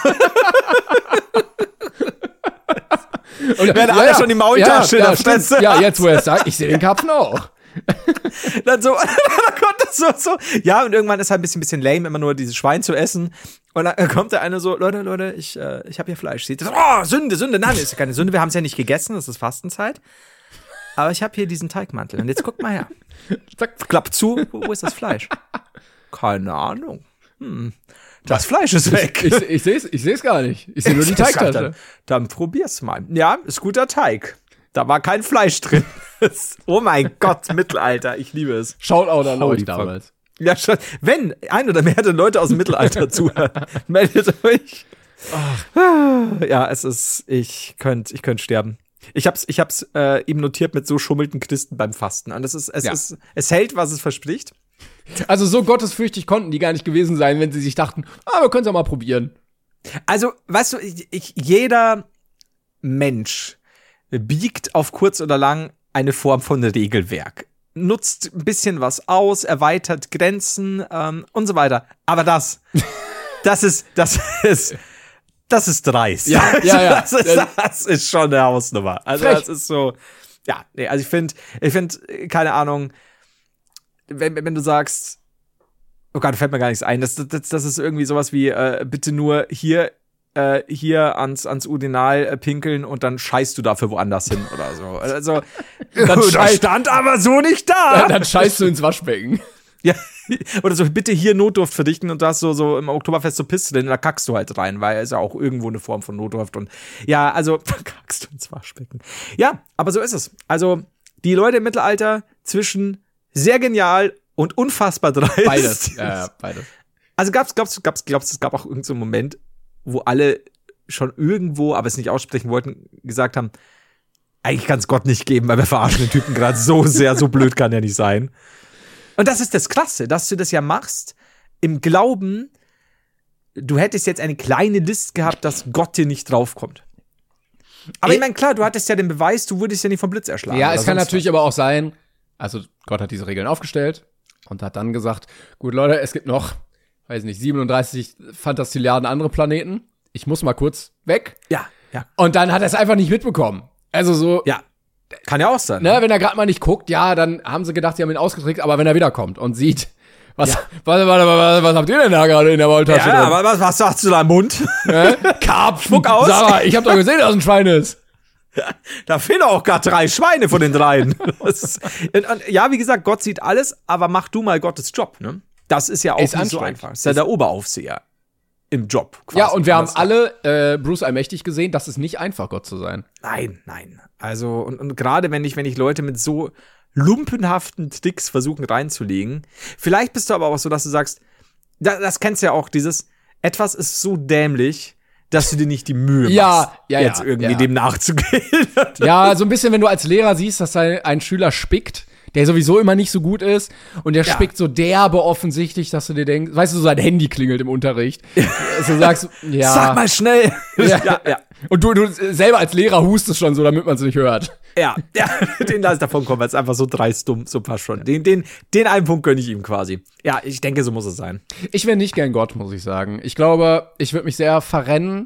Und werden alle schon die Maultasche in der Fresse. Ja, jetzt wo er es sagt, ich sehe den Karpfen auch. Dann so, so. Ja, und irgendwann ist halt ein bisschen lame, immer nur dieses Schwein zu essen. Und dann kommt der eine so, Leute, ich habe hier Fleisch. Sieht das, Sünde. Nein, ist ja keine Sünde, wir haben es ja nicht gegessen, das ist Fastenzeit. Aber ich habe hier diesen Teigmantel. Und jetzt guckt mal her. Klappt zu, wo ist das Fleisch? Keine Ahnung. Das Fleisch ist weg. Ich sehe es gar nicht. Ich sehe nur die Teigtasche. Dann probier's mal. Ja, ist guter Teig. Da war kein Fleisch drin. Oh mein Gott, Mittelalter, ich liebe es. Shoutout an euch damals. Ja, schon. Wenn ein oder mehrere Leute aus dem Mittelalter zuhören, meldet euch. Ja, ich könnte sterben. Ich hab's ihm notiert mit so schummelnden Christen beim Fasten. Und es hält, was es verspricht. Also so gottesfürchtig konnten die gar nicht gewesen sein, wenn sie sich dachten, wir können es ja mal probieren. Also, weißt du, jeder Mensch biegt auf kurz oder lang eine Form von Regelwerk. Nutzt ein bisschen was aus, erweitert Grenzen und so weiter. Aber das ist dreist. Ja. Das ist schon eine Hausnummer. Also frech. Das ist so, ja, nee, also ich finde, keine Ahnung, wenn du sagst, oh Gott, fällt mir gar nichts ein, das ist irgendwie sowas wie, bitte nur hier hier ans Urinal pinkeln und dann scheißt du dafür woanders hin oder so. Also, das stand aber so nicht da. Dann scheißt du ins Waschbecken. Ja, oder so, bitte hier Notdurft verdichten und du hast so im Oktoberfest so Piste, denn da kackst du halt rein, weil es ja auch irgendwo eine Form von Notdurft und ja, also kackst du ins Waschbecken. Ja, aber so ist es. Also, die Leute im Mittelalter zwischen sehr genial und unfassbar dreist. Beides, beides. Also glaubst du, es gab auch irgendeinen Moment, wo alle schon irgendwo, aber es nicht aussprechen wollten, gesagt haben, eigentlich kann es Gott nicht geben, weil wir verarschen den Typen gerade so sehr, so blöd kann er nicht sein. Und das ist das Klasse, dass du das ja machst im Glauben, du hättest jetzt eine kleine List gehabt, dass Gott dir nicht draufkommt. Aber ich meine, klar, du hattest ja den Beweis, du wurdest ja nicht vom Blitz erschlagen. Ja, es kann natürlich aber auch sein, also Gott hat diese Regeln aufgestellt und hat dann gesagt, gut Leute, es gibt noch, weiß nicht, 37 Fantastilliarden andere Planeten. Ich muss mal kurz weg. Ja. Und dann hat er es einfach nicht mitbekommen. Also so. Ja. Kann ja auch sein. Ne, wenn er gerade mal nicht guckt, ja, dann haben sie gedacht, sie haben ihn ausgetrickst, aber wenn er wiederkommt und sieht, was habt ihr denn da gerade in der Maultasche drin? Aber was sagst du da im Mund? Karpfen. Spuck aus. Sarah, ich hab doch gesehen, dass es ein Schwein ist. Da fehlen auch gar 3 Schweine von den 3. Ja, wie gesagt, Gott sieht alles, aber mach du mal Gottes Job, ne? Das ist ja auch nicht so einfach. Das ist ja der Oberaufseher im Job quasi. Ja, und wir haben alle Bruce Allmächtig gesehen, das ist nicht einfach, Gott zu sein. Nein. Also, und gerade wenn ich Leute mit so lumpenhaften Tricks versuchen reinzulegen, vielleicht bist du aber auch so, dass du sagst, das kennst du ja auch, etwas ist so dämlich, dass du dir nicht die Mühe machst, jetzt irgendwie dem nachzugehen. Ja, so ein bisschen, wenn du als Lehrer siehst, dass ein Schüler spickt, der sowieso immer nicht so gut ist und der spickt so derbe offensichtlich, dass du dir denkst, weißt du, so sein Handy klingelt im Unterricht. Du sagst, sag mal schnell. Ja. Und du selber als Lehrer hustest schon so, damit man es nicht hört. Ja, den lass ich davon kommen, weil es einfach so dreist dumm, so passt schon. Den einen Punkt gönne ich ihm quasi. Ja, ich denke, so muss es sein. Ich wäre nicht gern Gott, muss ich sagen. Ich glaube, ich würde mich sehr verrennen.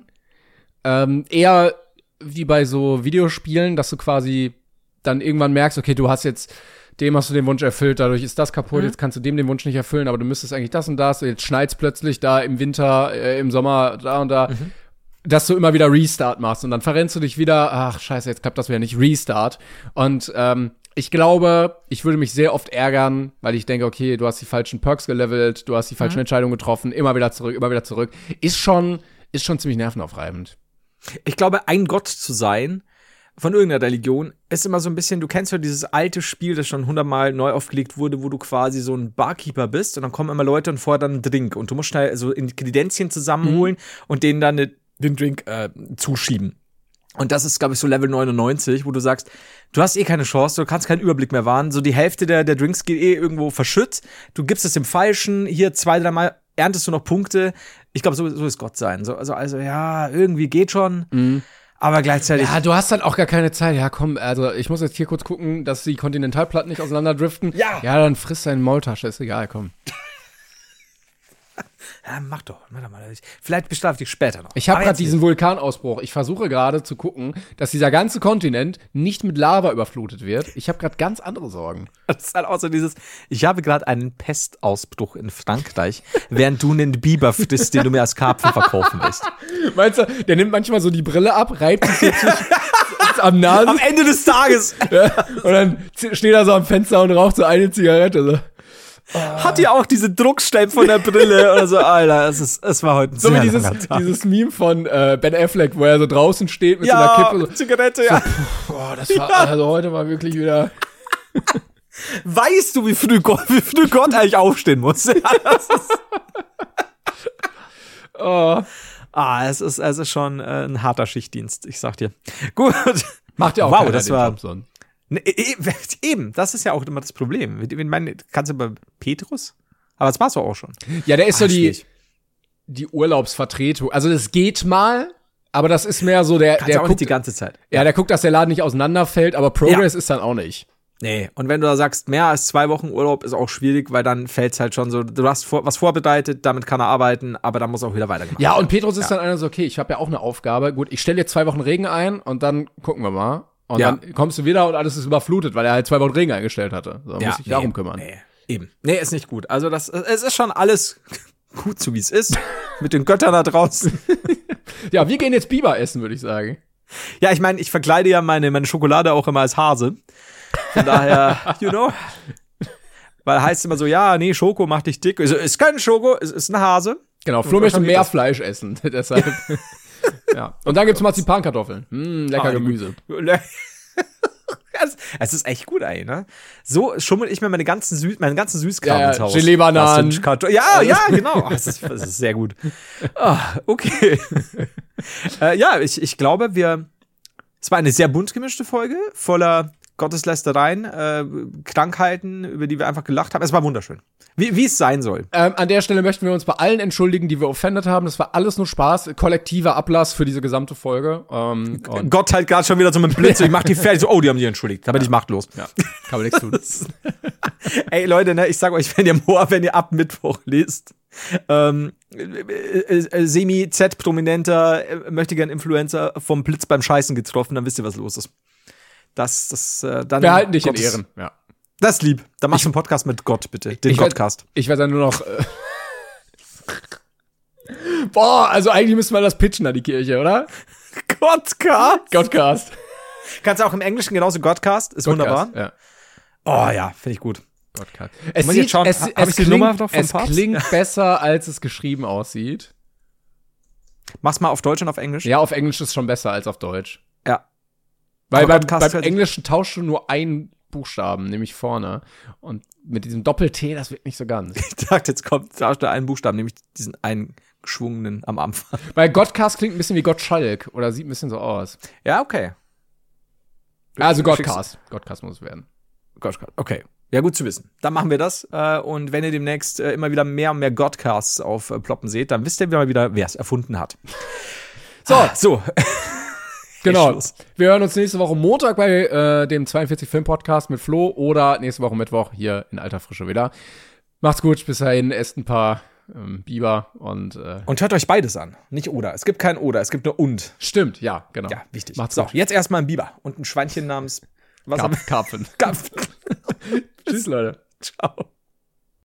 Eher wie bei so Videospielen, dass du quasi dann irgendwann merkst, okay, dem hast du den Wunsch erfüllt, dadurch ist das kaputt, jetzt kannst du dem den Wunsch nicht erfüllen, aber du müsstest eigentlich das und das, jetzt schneit's plötzlich da im Winter, im Sommer, da und da, dass du immer wieder Restart machst und dann verrennst du dich wieder, ach scheiße, jetzt klappt das wieder nicht, Restart. Und ich glaube, ich würde mich sehr oft ärgern, weil ich denke, okay, du hast die falschen Perks gelevelt, du hast die falschen Entscheidungen getroffen, immer wieder zurück. Ist schon ziemlich nervenaufreibend. Ich glaube, ein Gott zu sein von irgendeiner Religion ist immer so ein bisschen, du kennst ja dieses alte Spiel, das schon 100-mal neu aufgelegt wurde, wo du quasi so ein Barkeeper bist und dann kommen immer Leute und fordern einen Drink und du musst schnell so Ingredienzien zusammenholen und denen dann den Drink zuschieben. Und das ist, glaube ich, so Level 99, wo du sagst, du hast keine Chance, du kannst keinen Überblick mehr wahren, so die Hälfte der Drinks geht irgendwo verschütt, du gibst es dem Falschen, hier 2-3 Mal erntest du noch Punkte. Ich glaube, so ist Gott sein. Also ja, irgendwie geht schon. Aber gleichzeitig. Ja, du hast dann auch gar keine Zeit. Ja, komm, also ich muss jetzt hier kurz gucken, dass die Kontinentalplatten nicht auseinanderdriften. Ja, dann frisst deine Maultasche, ist egal, komm. Ja, mach doch mal. Vielleicht bestrafe ich dich später noch. Ich habe gerade diesen Vulkanausbruch. Ich versuche gerade zu gucken, dass dieser ganze Kontinent nicht mit Lava überflutet wird. Ich habe gerade ganz andere Sorgen. Das ist halt auch so ich habe gerade einen Pestausbruch in Frankreich, während du einen Biber frisst, den du mir als Karpfen verkaufen willst. Meinst du, der nimmt manchmal so die Brille ab, reibt sich jetzt am Nasen. Am Ende des Tages. Ja, und dann steht er so am Fenster und raucht so eine Zigarette. So. Hat ja auch diese Druckstellen von der Brille oder so, Alter, es war heute ein so wie dieses Meme von Ben Affleck, wo er so draußen steht mit so einer Kippe. So, Zigarette, so, das war, also heute war wirklich wieder. Weißt du, wie früh Gott eigentlich aufstehen muss? Es ist schon ein harter Schichtdienst, ich sag dir. Gut. Macht ja auch wow, das war Job, so. Eben, das ist ja auch immer das Problem. Ich meine, kannst du bei Petrus? Aber das war's doch auch schon. Ja, der ist so die Urlaubsvertretung. Also das geht mal, aber das ist mehr so der guckt nicht die ganze Zeit. Ja, der guckt, dass der Laden nicht auseinanderfällt, aber Progress ist dann auch nicht. Nee, und wenn du da sagst, mehr als 2 Wochen Urlaub ist auch schwierig, weil dann fällt's halt schon so, du hast was vorbereitet, damit kann er arbeiten, aber dann muss auch wieder weitergemacht werden. Ja, und Petrus ist dann einer so, okay, ich habe ja auch eine Aufgabe. Gut, ich stelle jetzt 2 Wochen Regen ein und dann gucken wir mal. Und dann kommst du wieder und alles ist überflutet, weil er halt 2 Wochen Regen eingestellt hatte. So, muss ich darum kümmern. Nee, ist nicht gut. Also es ist schon alles gut, so wie es ist. mit den Göttern da draußen. Ja, wir gehen jetzt Biber essen, würde ich sagen. Ja, ich meine, ich verkleide ja meine Schokolade auch immer als Hase. Von daher, Weil heißt immer so, ja, nee, Schoko macht dich dick. Ist kein Schoko, es ist ein Hase. Genau, Flo möchte mehr Fleisch essen, deshalb. Ja. Und dann gibt's Marzipankartoffeln. Lecker Gemüse. Es ist echt gut, ey, ne? So schummel ich mir meinen ganzen Süßkram ins Haus. Gelee-Bananen. Ja, genau. Das ist sehr gut. Okay. Ich glaube, es war eine sehr bunt gemischte Folge, voller Gotteslästereien, Krankheiten, über die wir einfach gelacht haben. Es war wunderschön. Wie es sein soll. An der Stelle möchten wir uns bei allen entschuldigen, die wir offended haben. Das war alles nur Spaß. Kollektiver Ablass für diese gesamte Folge. Gott halt gerade schon wieder so mit dem Blitz. Ich mach die fertig. So, die haben die entschuldigt. Da bin ich machtlos. Ja, kann man nichts tun. Ey, Leute, ne, ich sag euch, wenn ihr ab Mittwoch lest, Semi-Z-Prominenter, möchte gern Influencer vom Blitz beim Scheißen getroffen, dann wisst ihr, was los ist. Dann wir halten dich in Ehren, ja. Das ist lieb. Dann machst du einen Podcast mit Gott, bitte. Den Gottcast. Ich werde dann nur noch also eigentlich müsste man das pitchen an die Kirche, oder? Gottcast. Kannst du auch im Englischen genauso Gottcast. Ist Gottcast, wunderbar. Ja. Oh ja, finde ich gut. Gottcast. Es klingt besser, als es geschrieben aussieht. Mach's mal auf Deutsch und auf Englisch. Ja, auf Englisch ist schon besser als auf Deutsch. Ja. Weil beim Englischen tauschst du nur einen Buchstaben, nämlich vorne. Und mit diesem Doppel-T, das wird nicht so ganz. Ich dachte, jetzt tauscht er einen Buchstaben, nämlich diesen eingeschwungenen am Anfang. Weil Gottcast klingt ein bisschen wie Gottschalk oder sieht ein bisschen so aus. Ja, okay. Also Gottcast. Gottcast muss es werden. Gottcast, okay. Ja, gut zu wissen. Dann machen wir das. Und wenn ihr demnächst immer wieder mehr und mehr Gottcasts aufploppen seht, dann wisst ihr wieder, wer es erfunden hat. So. Genau. Wir hören uns nächste Woche Montag bei dem 42 Film Podcast mit Flo oder nächste Woche Mittwoch hier in alter Frische wieder. Macht's gut, bis dahin, esst ein paar Biber und hört euch beides an. Nicht oder. Es gibt kein oder, es gibt nur und. Stimmt, ja, genau. Ja, wichtig. Macht's gut. Jetzt erstmal ein Biber und ein Schweinchen namens Karpfen. Tschüss, Leute. Ciao.